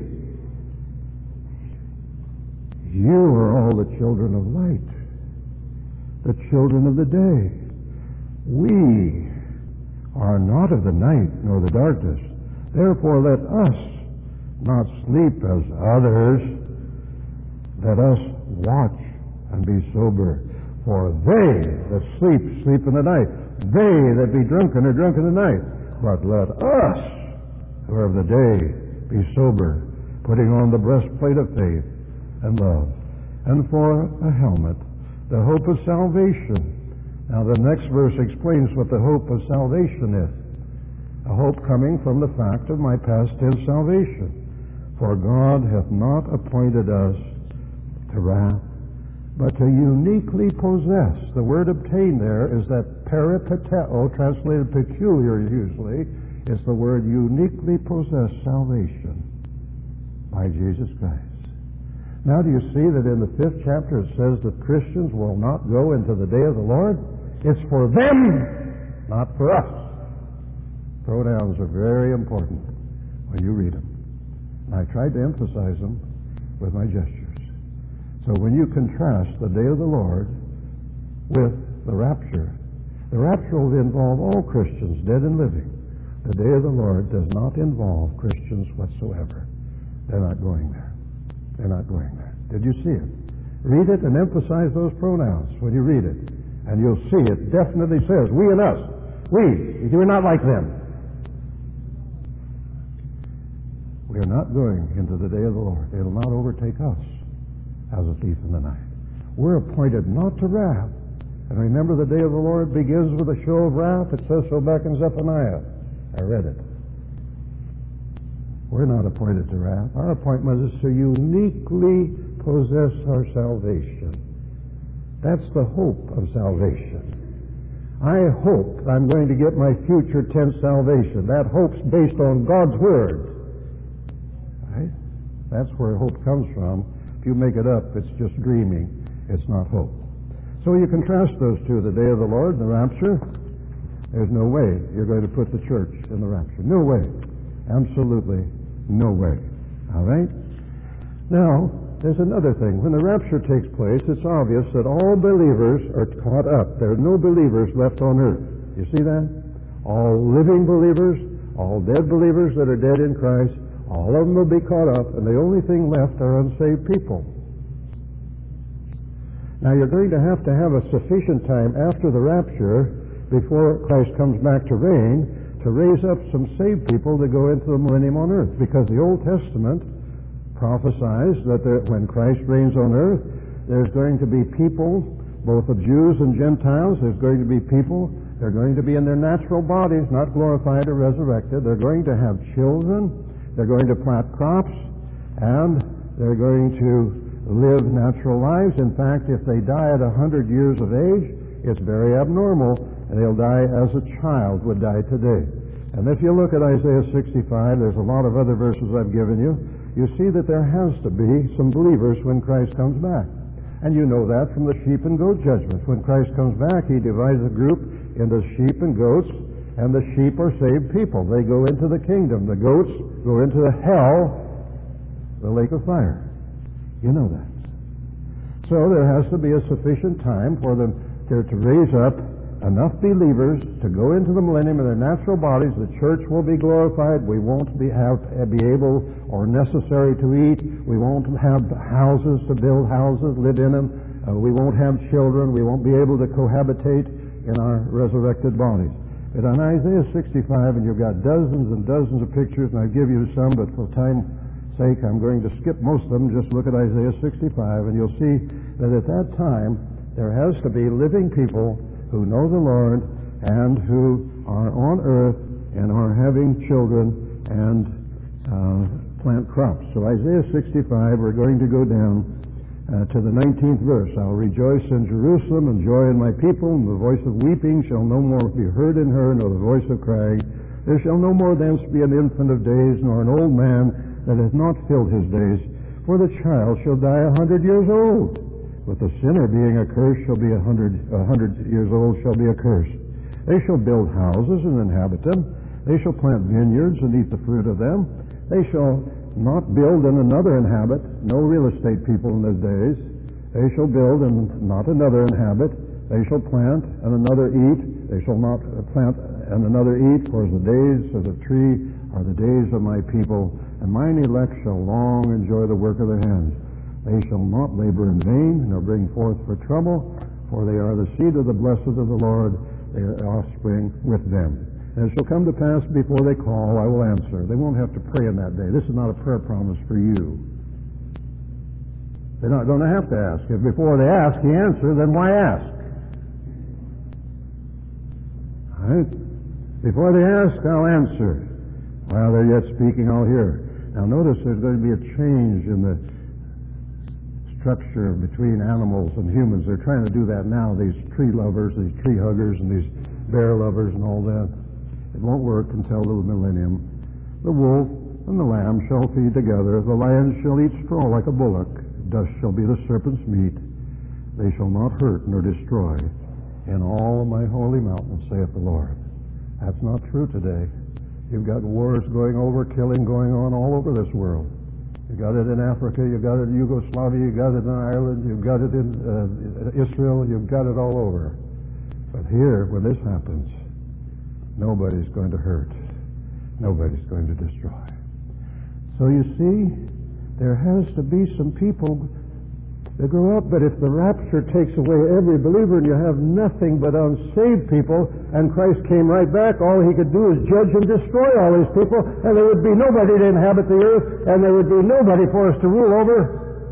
You are all the children of light, the children of the day. We are not of the night nor the darkness. Therefore let us not sleep as others. Let us watch and be sober. For they that sleep, sleep in the night. They that be drunken are drunk in the night. But let us, who are of the day, be sober, putting on the breastplate of faith and love, and for a helmet, the hope of salvation. Now the next verse explains what the hope of salvation is. A hope coming from the fact of my past tense salvation. For God hath not appointed us to wrath, but to uniquely possess. The word obtained there is that peripateo, translated peculiar usually, is the word uniquely possess salvation by Jesus Christ. Now do you see that in the fifth chapter it says that Christians will not go into the day of the Lord? It's for them, not for us. Pronouns are very important when you read them. And I tried to emphasize them with my gestures. So when you contrast the day of the Lord with the rapture, the rapture will involve all Christians, dead and living. The day of the Lord does not involve Christians whatsoever. They're not going there. They're not going there. Did you see it? Read it and emphasize those pronouns when you read it. And you'll see it definitely says, we and us. We. We're not like them. We are not going into the day of the Lord. It will not overtake us as a thief in the night. We're appointed not to wrath. And remember, the day of the Lord begins with a show of wrath. It says so back in Zephaniah. I read it. We're not appointed to wrath. Our appointment is to uniquely possess our salvation. That's the hope of salvation. I hope I'm going to get my future tense salvation. That hope's based on God's Word. Right? That's where hope comes from. If you make it up, it's just dreaming. It's not hope. So you contrast those two, the day of the Lord and the rapture. There's no way you're going to put the church in the rapture. No way. Absolutely no way. All right? Now, there's another thing. When the rapture takes place, it's obvious that all believers are caught up. There are no believers left on earth. You see that? All living believers, all dead believers that are dead in Christ, all of them will be caught up, and the only thing left are unsaved people. Now, you're going to have to have a sufficient time after the rapture, before Christ comes back to reign, to raise up some saved people to go into the millennium on earth. Because the Old Testament prophesies that there, when Christ reigns on earth, there's going to be people, both of Jews and Gentiles. There's going to be people, they're going to be in their natural bodies, not glorified or resurrected. They're going to have children. They're going to plant crops. And they're going to live natural lives. In fact, if they die at a hundred years of age, it's very abnormal, and they'll die as a child would die today. And if you look at Isaiah sixty-five, there's a lot of other verses I've given you, you see that there has to be some believers when Christ comes back. And you know that from the sheep and goat judgment. When Christ comes back, He divides the group into sheep and goats, and the sheep are saved people. They go into the kingdom. The goats go into the hell, the lake of fire. You know that. So there has to be a sufficient time for them to, to raise up enough believers to go into the millennium in their natural bodies. The church will be glorified. We won't be have be able or necessary to eat. We won't have houses to build houses, live in them. Uh, we won't have children. We won't be able to cohabitate. in our resurrected bodies. But on Isaiah sixty-five, and you've got dozens and dozens of pictures, and I'll give you some, but for time's sake, I'm going to skip most of them. Just look at Isaiah sixty-five, and you'll see that at that time, there has to be living people who know the Lord and who are on earth and are having children and uh, plant crops. So Isaiah sixty-five, we're going to go down uh, to the nineteenth verse. I'll rejoice in Jerusalem and joy in my people, and the voice of weeping shall no more be heard in her, nor the voice of crying. There shall no more thence be an infant of days, nor an old man that hath not filled his days. For the child shall die a hundred years old, but the sinner being accursed shall be a hundred, a hundred years old shall be accursed. They shall build houses and inhabit them. They shall plant vineyards and eat the fruit of them. They shall not build and another inhabit. No real estate people in those days. They shall build and not another inhabit. They shall plant and another eat. They shall not plant and another eat, for the days of the tree are the days of my people, and mine elect shall long enjoy the work of their hands. They shall not labor in vain, nor bring forth for trouble, for they are the seed of the blessed of the Lord, their offspring with them. And it shall come to pass before they call, I will answer. They won't have to pray in that day. This is not a prayer promise for you. They're not going to have to ask. If before they ask, he answers, then why ask? All right? Before they ask, I'll answer. While they're yet speaking, I'll hear. Now notice there's going to be a change in the structure between animals and humans. They're trying to do that now, these tree lovers, these tree huggers, and these bear lovers and all that. It won't work until the millennium. The wolf and the lamb shall feed together. The lion shall eat straw like a bullock. Dust shall be the serpent's meat. They shall not hurt nor destroy in all of my holy mountain, saith the Lord. That's not true today. You've got wars going over, killing going on all over this world. You got it in Africa, you got it in Yugoslavia, you got it in Ireland, you've got it in uh, Israel, you've got it all over. But here, when this happens, nobody's going to hurt. Nobody's going to destroy. So you see, there has to be some people that grow up, but if the rapture takes away every believer and you have nothing but unsaved people, and Christ came right back, all he could do is judge and destroy all these people, and there would be nobody to inhabit the earth, and there would be nobody for us to rule over.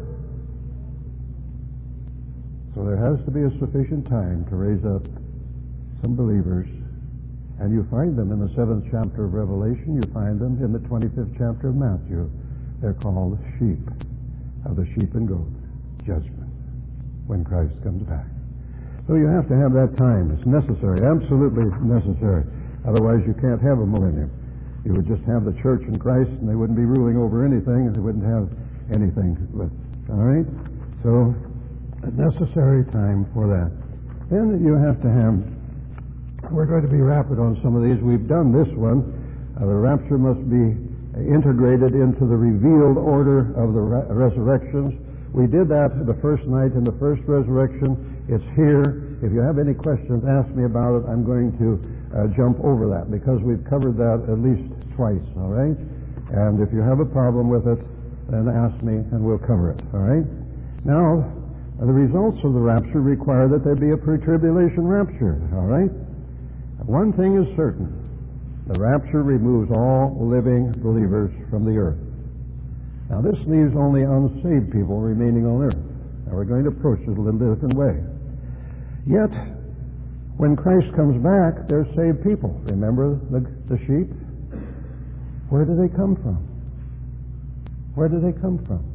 So there has to be a sufficient time to raise up some believers, and you find them in the seventh chapter of Revelation, you find them in the twenty-fifth chapter of Matthew. They're called sheep of the sheep and goat judgment when Christ comes back. So you have to have that time. It's necessary, absolutely necessary. Otherwise you can't have a millennium. You would just have the church and Christ, and they wouldn't be ruling over anything, and they wouldn't have anything. But, all right? So a necessary time for that. Then you have to have, we're going to be rapid on some of these. We've done this one. Uh, the rapture must be integrated into the revealed order of the re- resurrections. We did that the first night in the first resurrection. It's here. If you have any questions, ask me about it. I'm going to uh, jump over that because we've covered that at least twice, all right? And if you have a problem with it, then ask me and we'll cover it, all right? Now, the results of the rapture require that there be a pre-tribulation rapture, all right? One thing is certain. The rapture removes all living believers from the earth. Now, this leaves only unsaved people remaining on earth. Now, we're going to approach it a little different way. Yet, when Christ comes back, they're saved people. Remember the, the sheep? Where do they come from? Where do they come from?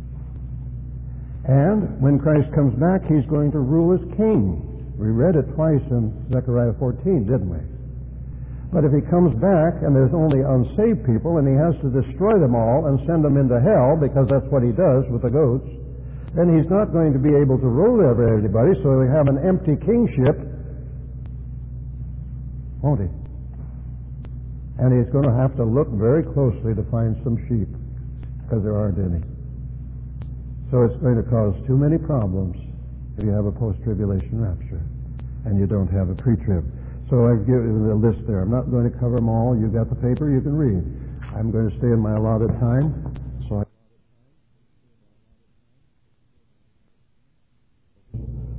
And when Christ comes back, he's going to rule as king. We read it twice in Zechariah fourteen, didn't we? But if he comes back and there's only unsaved people and he has to destroy them all and send them into hell, because that's what he does with the goats, then he's not going to be able to rule over everybody, so we have an empty kingship, won't he? And he's going to have to look very closely to find some sheep, because there aren't any. So it's going to cause too many problems if you have a post-tribulation rapture and you don't have a pre-trib. So I've given a list there. I'm not going to cover them all. You've got the paper, you can read. I'm going to stay in my allotted time. So I, uh,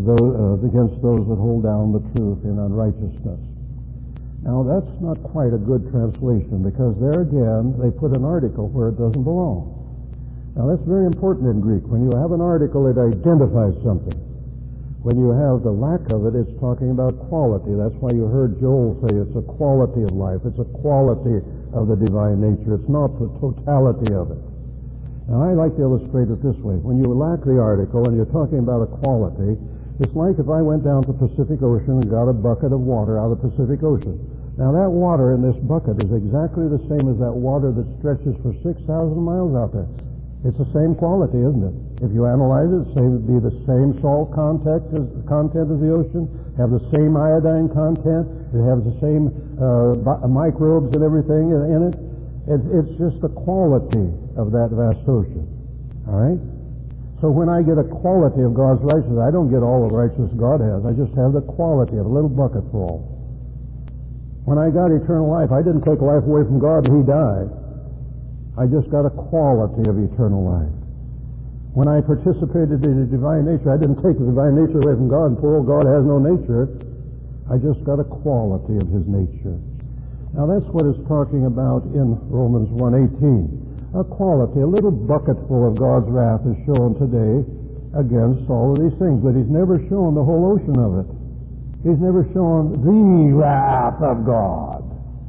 those, uh, against those that hold down the truth in unrighteousness. Now, that's not quite a good translation, because there again, they put an article where it doesn't belong. Now, that's very important in Greek. When you have an article, it identifies something. When you have the lack of it, it's talking about quality. That's why you heard Joel say it's a quality of life. It's a quality of the divine nature. It's not the totality of it. Now, I like to illustrate it this way. When you lack the article and you're talking about a quality, it's like if I went down to the Pacific Ocean and got a bucket of water out of the Pacific Ocean. Now, that water in this bucket is exactly the same as that water that stretches for six thousand miles out there. It's the same quality, isn't it? If you analyze it, it would be the same salt content as, content as the ocean, have the same iodine content, it has the same uh, microbes and everything in, in it. It's, it's just the quality of that vast ocean. All right? So when I get a quality of God's righteousness, I don't get all the righteousness God has. I just have the quality of a little bucket full. When I got eternal life, I didn't take life away from God and He died. I just got a quality of eternal life. When I participated in the divine nature, I didn't take the divine nature away from God and poor old God has no nature. I just got a quality of His nature. Now that's what it's talking about in Romans one eighteen. A quality, a little bucket full of God's wrath is shown today against all of these things, but He's never shown the whole ocean of it. He's never shown the wrath of God.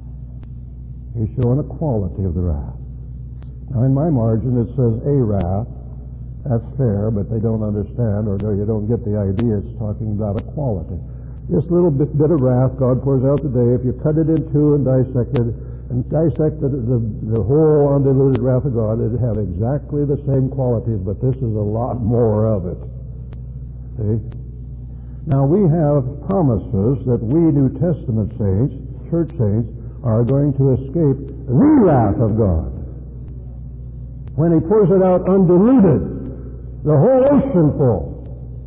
He's shown a quality of the wrath. Now, in my margin, it says a wrath. That's fair, but they don't understand, or you don't get the idea. It's talking about a quality. This little bit, bit of wrath God pours out today, if you cut it in two and dissect it, and dissect the, the, the whole undiluted wrath of God, it would have exactly the same qualities, but this is a lot more of it. See? Now, we have promises that we New Testament saints, church saints, are going to escape the wrath of God. When He pours it out undiluted, the whole ocean full.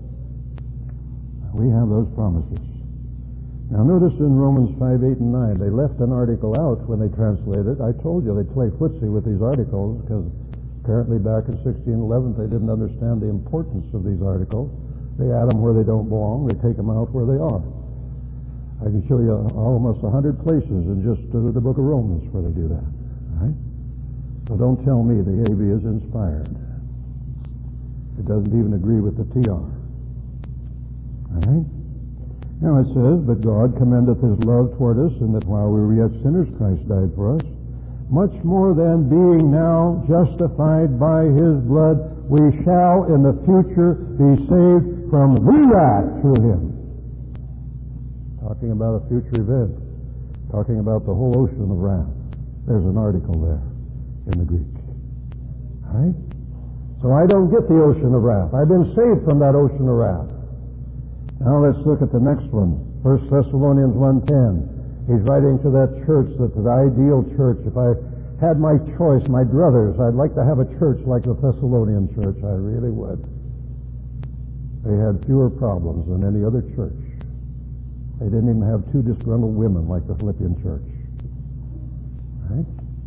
We have those promises. Now notice in Romans five, eight, and nine, they left an article out when they translated. I told you they play footsie with these articles because apparently back in sixteen eleven they didn't understand the importance of these articles. They add them where they don't belong. They take them out where they are. I can show you almost a hundred places in just uh, the book of Romans where they do that. All right? So don't tell me the A B is inspired. It doesn't even agree with the T R. All right? Now it says, but God commendeth His love toward us, and that while we were yet sinners, Christ died for us. Much more than being now justified by His blood, we shall in the future be saved from the wrath through Him. Talking about a future event. Talking about the whole ocean of wrath. There's an article there in the Greek. All right? So I don't get the ocean of wrath. I've been saved from that ocean of wrath. Now let's look at the next one. First Thessalonians one ten. He's writing to that church, that's the ideal church. If I had my choice, my druthers, I'd like to have a church like the Thessalonian church. I really would. They had fewer problems than any other church. They didn't even have two disgruntled women like the Philippian church. Right?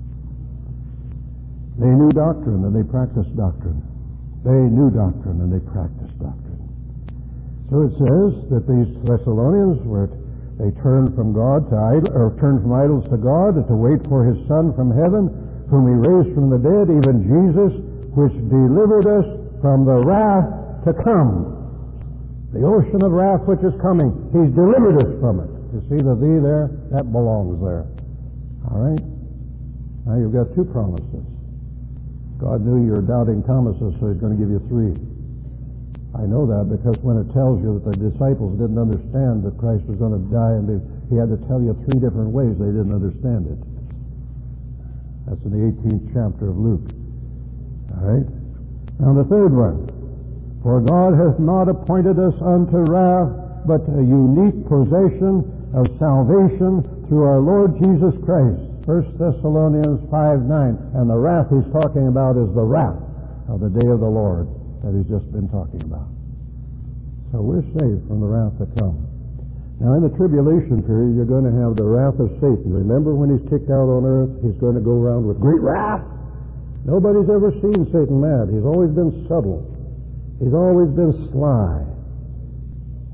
They knew doctrine and they practiced doctrine. They knew doctrine and they practiced doctrine. So it says that these Thessalonians were, they turned from God to idol, or turned from idols to God, to wait for His Son from heaven, whom He raised from the dead, even Jesus, which delivered us from the wrath to come. The ocean of wrath which is coming, He's delivered us from it. You see the thee there? That belongs there. All right? Now you've got two promises. God knew you were doubting Thomases, so He's going to give you three. I know that because when it tells you that the disciples didn't understand that Christ was going to die, and they, He had to tell you three different ways they didn't understand it. That's in the eighteenth chapter of Luke. All right? Now the third one. For God hath not appointed us unto wrath, but a unique possession of salvation through our Lord Jesus Christ. First Thessalonians five nine. And the wrath He's talking about is the wrath of the day of the Lord that He's just been talking about. So we're saved from the wrath to come. Now in the tribulation period, you're going to have the wrath of Satan. Remember when he's kicked out on earth, he's going to go around with great wrath? Nobody's ever seen Satan mad. He's always been subtle. He's always been sly.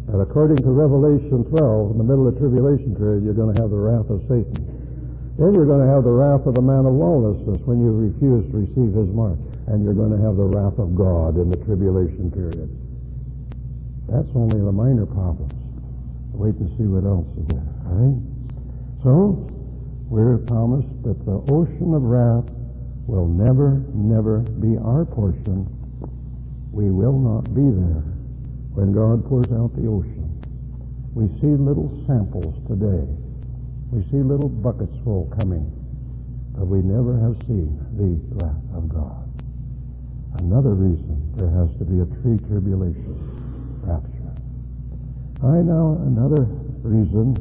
And according to Revelation twelve, in the middle of the tribulation period, you're going to have the wrath of Satan. Then you're going to have the wrath of the man of lawlessness when you refuse to receive his mark. And you're going to have the wrath of God in the tribulation period. That's only the minor problems. Wait and see what else is there. All right? So, we're promised that the ocean of wrath will never, never be our portion. We will not be there when God pours out the ocean. We see little samples today. We see little buckets full coming, but we never have seen the wrath of God. Another reason there has to be a pre-tribulation rapture. All right, now another reason.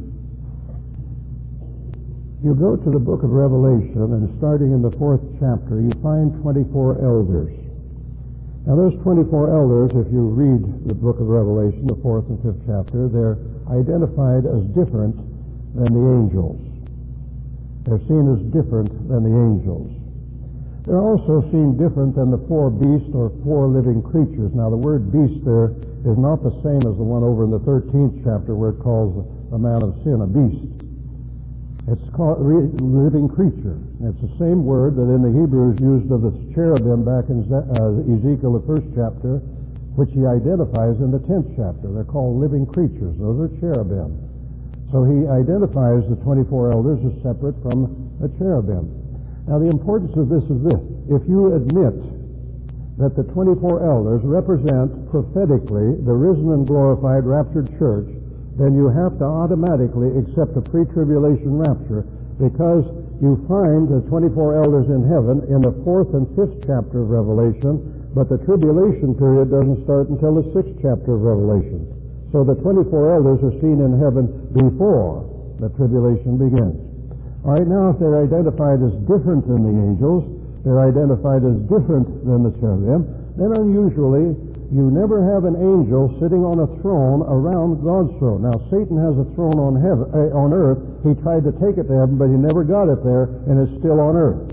You go to the book of Revelation, and starting in the fourth chapter, you find twenty-four elders. Now those twenty-four elders, if you read the book of Revelation, the fourth and fifth chapter, they're identified as different than the angels. They're seen as different than the angels. They're also seen different than the four beasts or four living creatures. Now the word beast there is not the same as the one over in the thirteenth chapter where it calls the man of sin a beast. It's called re- living creature. It's the same word that in the Hebrew is used of the cherubim back in Ze- uh, Ezekiel, the first chapter, which he identifies in the tenth chapter. They're called living creatures. Those are cherubim. So he identifies the twenty-four elders as separate from the cherubim. Now the importance of this is this. If you admit that the twenty-four elders represent prophetically the risen and glorified raptured church, then you have to automatically accept the pre-tribulation rapture, because you find the twenty-four elders in heaven in the fourth and fifth chapter of Revelation, but the tribulation period doesn't start until the sixth chapter of Revelation. So the twenty-four elders are seen in heaven before the tribulation begins. All right, now if they're identified as different than the angels, they're identified as different than the cherubim, then unusually you never have an angel sitting on a throne around God's throne. Now Satan has a throne on heaven, uh, on earth. He tried to take it to heaven, but he never got it there, and it's still on earth.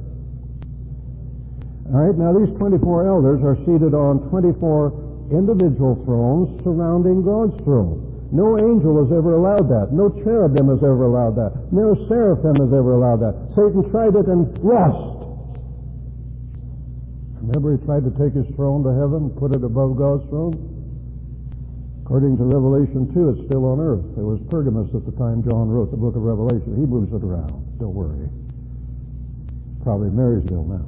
All right, now these twenty-four elders are seated on twenty-four individual thrones surrounding God's throne. No angel has ever allowed that. No cherubim has ever allowed that. No seraphim has ever allowed that. Satan tried it and lost. Remember, he tried to take his throne to heaven, put it above God's throne? According to Revelation two, it's still on earth. It was Pergamos at the time John wrote the book of Revelation. He moves it around. Don't worry. Probably Marysville now.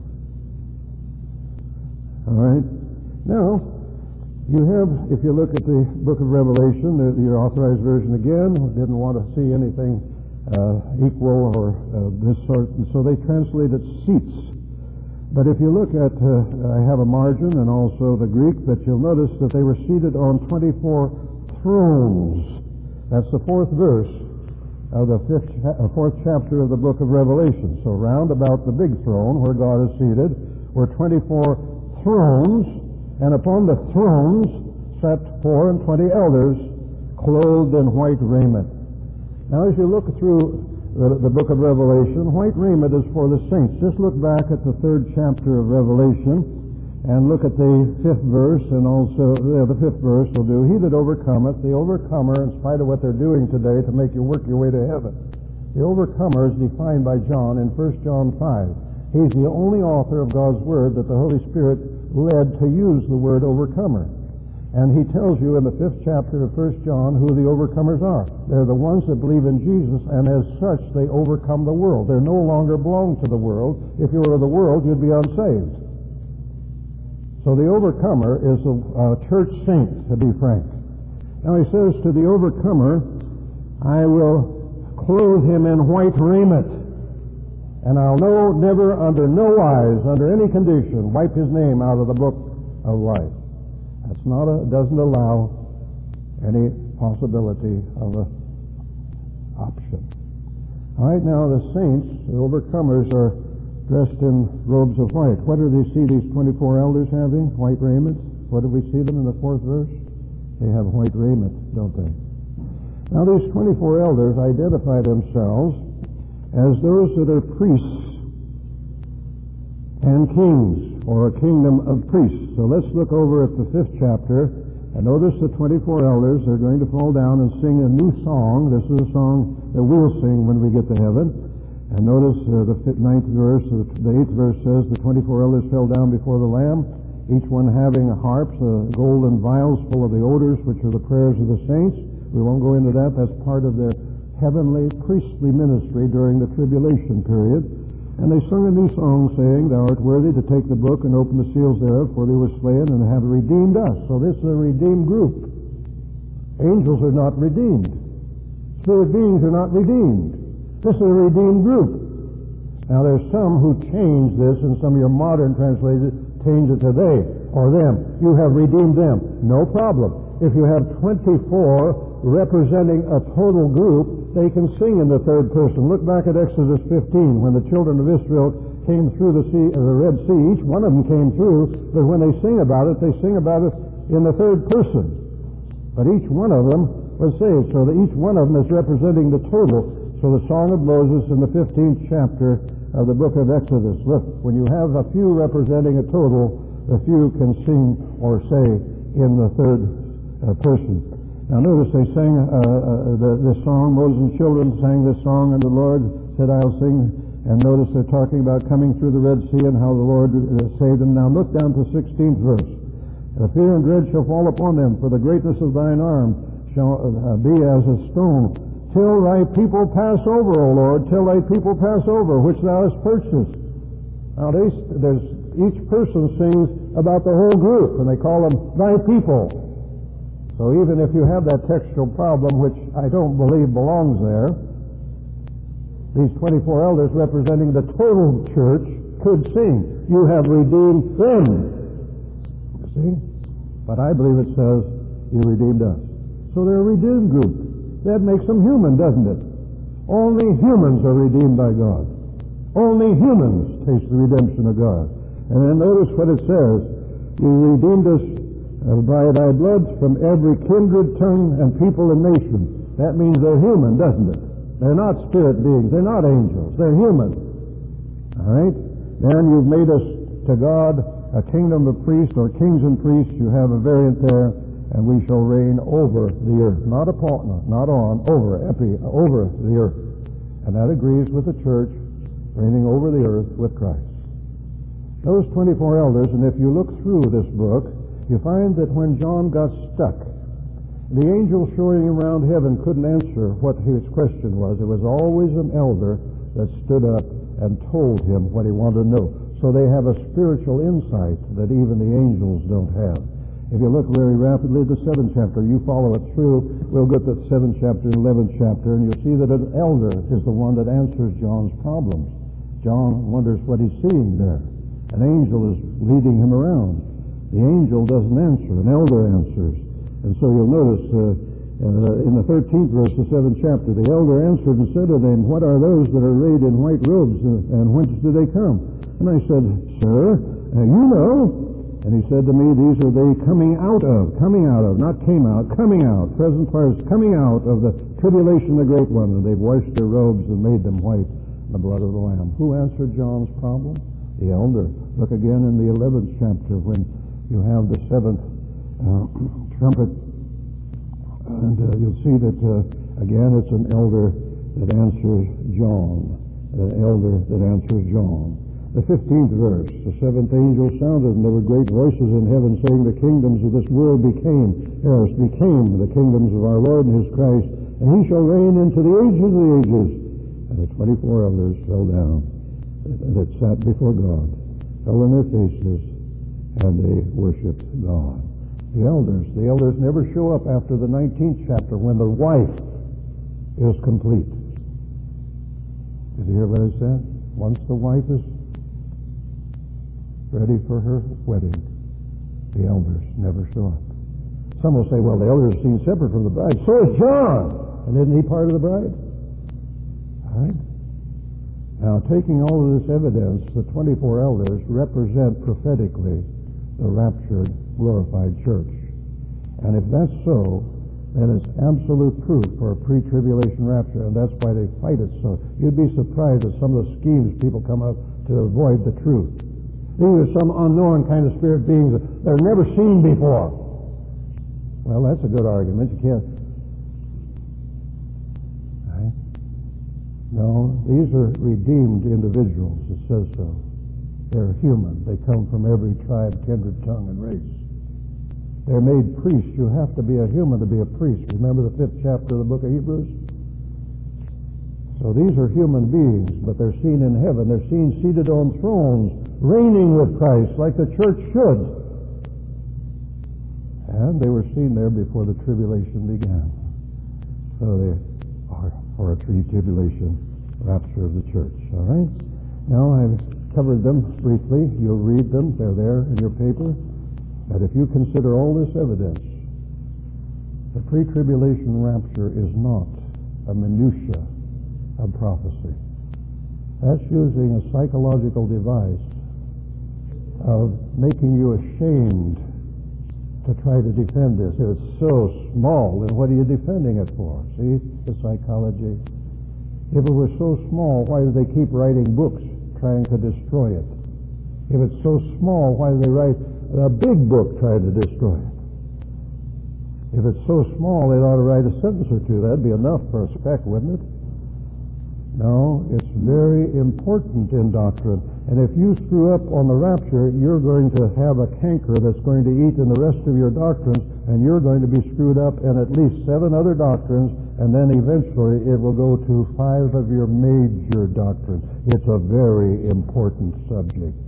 All right. Now, you have, if you look at the book of Revelation, the, your authorized version again, didn't want to see anything uh, equal or uh, this sort, and so they translated seats. But if you look at, uh, I have a margin and also the Greek, that you'll notice that they were seated on twenty-four thrones. That's the fourth verse of the fifth, uh, fourth chapter of the book of Revelation. So round about the big throne where God is seated were twenty-four thrones, and upon the thrones sat four and twenty elders clothed in white raiment. Now as you look through the, the book of Revelation, white raiment is for the saints. Just look back at the third chapter of Revelation and look at the fifth verse, and also yeah, the fifth verse will do. He that overcometh, the overcomer, in spite of what they're doing today to make you work your way to heaven. The overcomer is defined by John in First John five. He's the only author of God's Word that the Holy Spirit led to use the word overcomer. And he tells you in the fifth chapter of First John who the overcomers are. They're the ones that believe in Jesus, and as such they overcome the world. They no longer belong to the world. If you were of the world, you'd be unsaved. So the overcomer is a, a church saint, to be frank. Now he says to the overcomer, I will clothe him in white raiment, and I'll no, never, under no wise, under any condition, wipe his name out of the book of life. That's not a, doesn't allow any possibility of an option. All right, now the saints, the overcomers, are dressed in robes of white. What do they see these twenty-four elders having? White raiment. What do we see them in the fourth verse? They have white raiment, don't they? Now these twenty-four elders identify themselves as those that are priests and kings, or a kingdom of priests. So let's look over at the fifth chapter And notice the twenty-four elders are going to fall down and sing a new song. This is a song that we'll sing when we get to heaven. And notice uh, the ninth verse, uh, the eighth verse says, the twenty-four elders fell down before the Lamb, each one having harps, uh, golden vials full of the odors, which are the prayers of the saints. We won't go into that. That's part of their heavenly priestly ministry during the tribulation period. And they sung a new song, saying, Thou art worthy to take the book and open the seals thereof, for they were slain and have redeemed us. So this is a redeemed group. Angels are not redeemed. Spirit beings are not redeemed. This is a redeemed group. Now there's some who change this, and some of your modern translators change it to they or them. You have redeemed them. No problem. If you have twenty-four representing a total group, they can sing in the third person. Look back at Exodus fifteen, when the children of Israel came through the sea, uh, the Red Sea. Each one of them came through, but when they sing about it, they sing about it in the third person. But each one of them was saved, so that each one of them is representing the total. So the Song of Moses in the fifteenth chapter of the book of Exodus. Look, when you have a few representing a total, the few can sing or say in the third uh, person. Now notice they sang uh, uh, the, this song, Moses and children sang this song, and the Lord said, I'll sing. And notice they're talking about coming through the Red Sea and how the Lord uh, saved them. Now look down to sixteenth verse. The fear and dread shall fall upon them, for the greatness of thine arm shall uh, be as a stone, till thy people pass over, O Lord, till thy people pass over, which thou hast purchased. Now they, there's, each person sings about the whole group, and they call them thy people. So even if you have that textual problem, which I don't believe belongs there, these twenty-four elders representing the total church could sing, you have redeemed them. You see? But I believe it says, you redeemed us. So they're a redeemed group. That makes them human, doesn't it? Only humans are redeemed by God. Only humans taste the redemption of God. And then notice what it says. You redeemed us by thy blood from every kindred, tongue, and people and nation. That means they're human, doesn't it? They're not spirit beings. They're not angels. They're human. All right? Then you've made us to God a kingdom of priests, or kings and priests. You have a variant there. And we shall reign over the earth. Not upon, not on, over, epi, over the earth. And that agrees with the church reigning over the earth with Christ. Those twenty-four elders, and if you look through this book, you find that when John got stuck, the angel showing him around heaven couldn't answer what his question was. It was always an elder that stood up and told him what he wanted to know. So they have a spiritual insight that even the angels don't have. If you look very rapidly at the seventh chapter, you follow it through, we'll get to the seventh chapter and eleventh chapter, and you'll see that an elder is the one that answers John's problems. John wonders what he's seeing there. An angel is leading him around. The angel doesn't answer, an elder answers. And so you'll notice uh, uh, in the thirteenth verse of the seventh chapter, the elder answered and said to them, What are those that are arrayed in white robes, uh, and whence do they come? And I said, Sir, uh, you know. And he said to me, These are they coming out of, coming out of, not came out, coming out, present parts, coming out of the tribulation of the great one, and they've washed their robes and made them white in the blood of the Lamb. Who answered John's problem? The elder. Look again in the eleventh chapter when you have the seventh uh, trumpet, and uh, you'll see that uh, again it's an elder that answers John, an elder that answers John. The fifteenth verse, the seventh angel sounded, and there were great voices in heaven saying, The kingdoms of this world became, yes, became the kingdoms of our Lord and his Christ, and he shall reign into the ages of the ages. And the twenty-four elders fell down that sat before God, fell on their faces, and they worshipped God. The elders, the elders never show up after the nineteenth chapter when the wife is complete. Did you hear what I said? Once the wife is ready for her wedding, the elders never show up. Some will say, well, the elders are seen separate from the bride. So is John. And isn't he part of the bride? All right? Now, taking all of this evidence, the twenty-four elders represent prophetically the raptured, glorified church. And if that's so, then it's absolute proof for a pre-tribulation rapture, and that's why they fight it so. You'd be surprised at some of the schemes people come up to avoid the truth. These are some unknown kind of spirit beings that they're never seen before. Well, that's a good argument. You can't. Right? No, these are redeemed individuals. It says so. They're human. They come from every tribe, kindred, tongue, and race. They're made priests. You have to be a human to be a priest. Remember the fifth chapter of the book of Hebrews? So these are human beings, but they're seen in heaven. They're seen seated on thrones, reigning with Christ like the church should. And they were seen there before the tribulation began. So they are for a pre-tribulation rapture of the church. All right? Now I've covered them briefly. You'll read them. They're there in your paper. But if you consider all this evidence, the pre-tribulation rapture is not a minutia of prophecy. That's using a psychological device of making you ashamed to try to defend this. If it's so small, then what are you defending it for? See, the psychology. If it was so small, why do they keep writing books trying to destroy it? If it's so small, why do they write a big book trying to destroy it? If it's so small, they ought to write a sentence or two. That'd be enough for a speck, wouldn't it? No, it's very important in doctrine. And if you screw up on the rapture, you're going to have a canker that's going to eat in the rest of your doctrines, and you're going to be screwed up in at least seven other doctrines, and then eventually it will go to five of your major doctrines. It's a very important subject.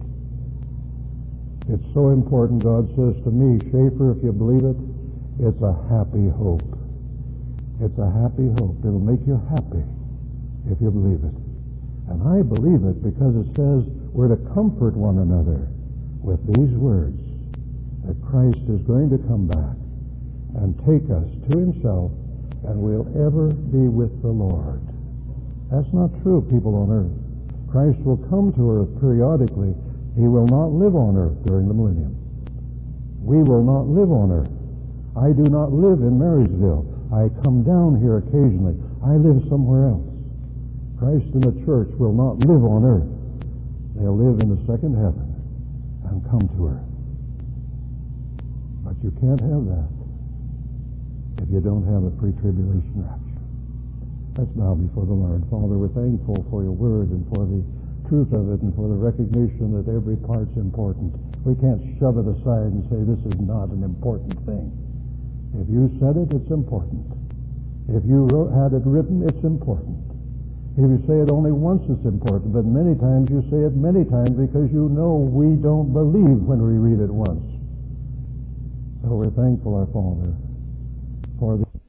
It's so important, God says to me, Schaefer, if you believe it, it's a happy hope. It's a happy hope. It'll make you happy if you believe it. And I believe it because it says we're to comfort one another with these words, that Christ is going to come back and take us to himself, and we'll ever be with the Lord. That's not true, people on earth. Christ will come to earth periodically. He will not live on earth during the millennium. We will not live on earth. I do not live in Marysville. I come down here occasionally. I live somewhere else. Christ and the church will not live on earth. They'll live in the second heaven and come to earth. But you can't have that if you don't have a pre-tribulation rapture. Let's bow before the Lord. Father, we're thankful for your word and for the truth of it and for the recognition that every part's important. We can't shove it aside and say this is not an important thing. If you said it, it's important. If you wrote, had it written, it's important. If you say it only once, it's important. But many times you say it many times because you know we don't believe when we read it once. So we're thankful, our Father, for the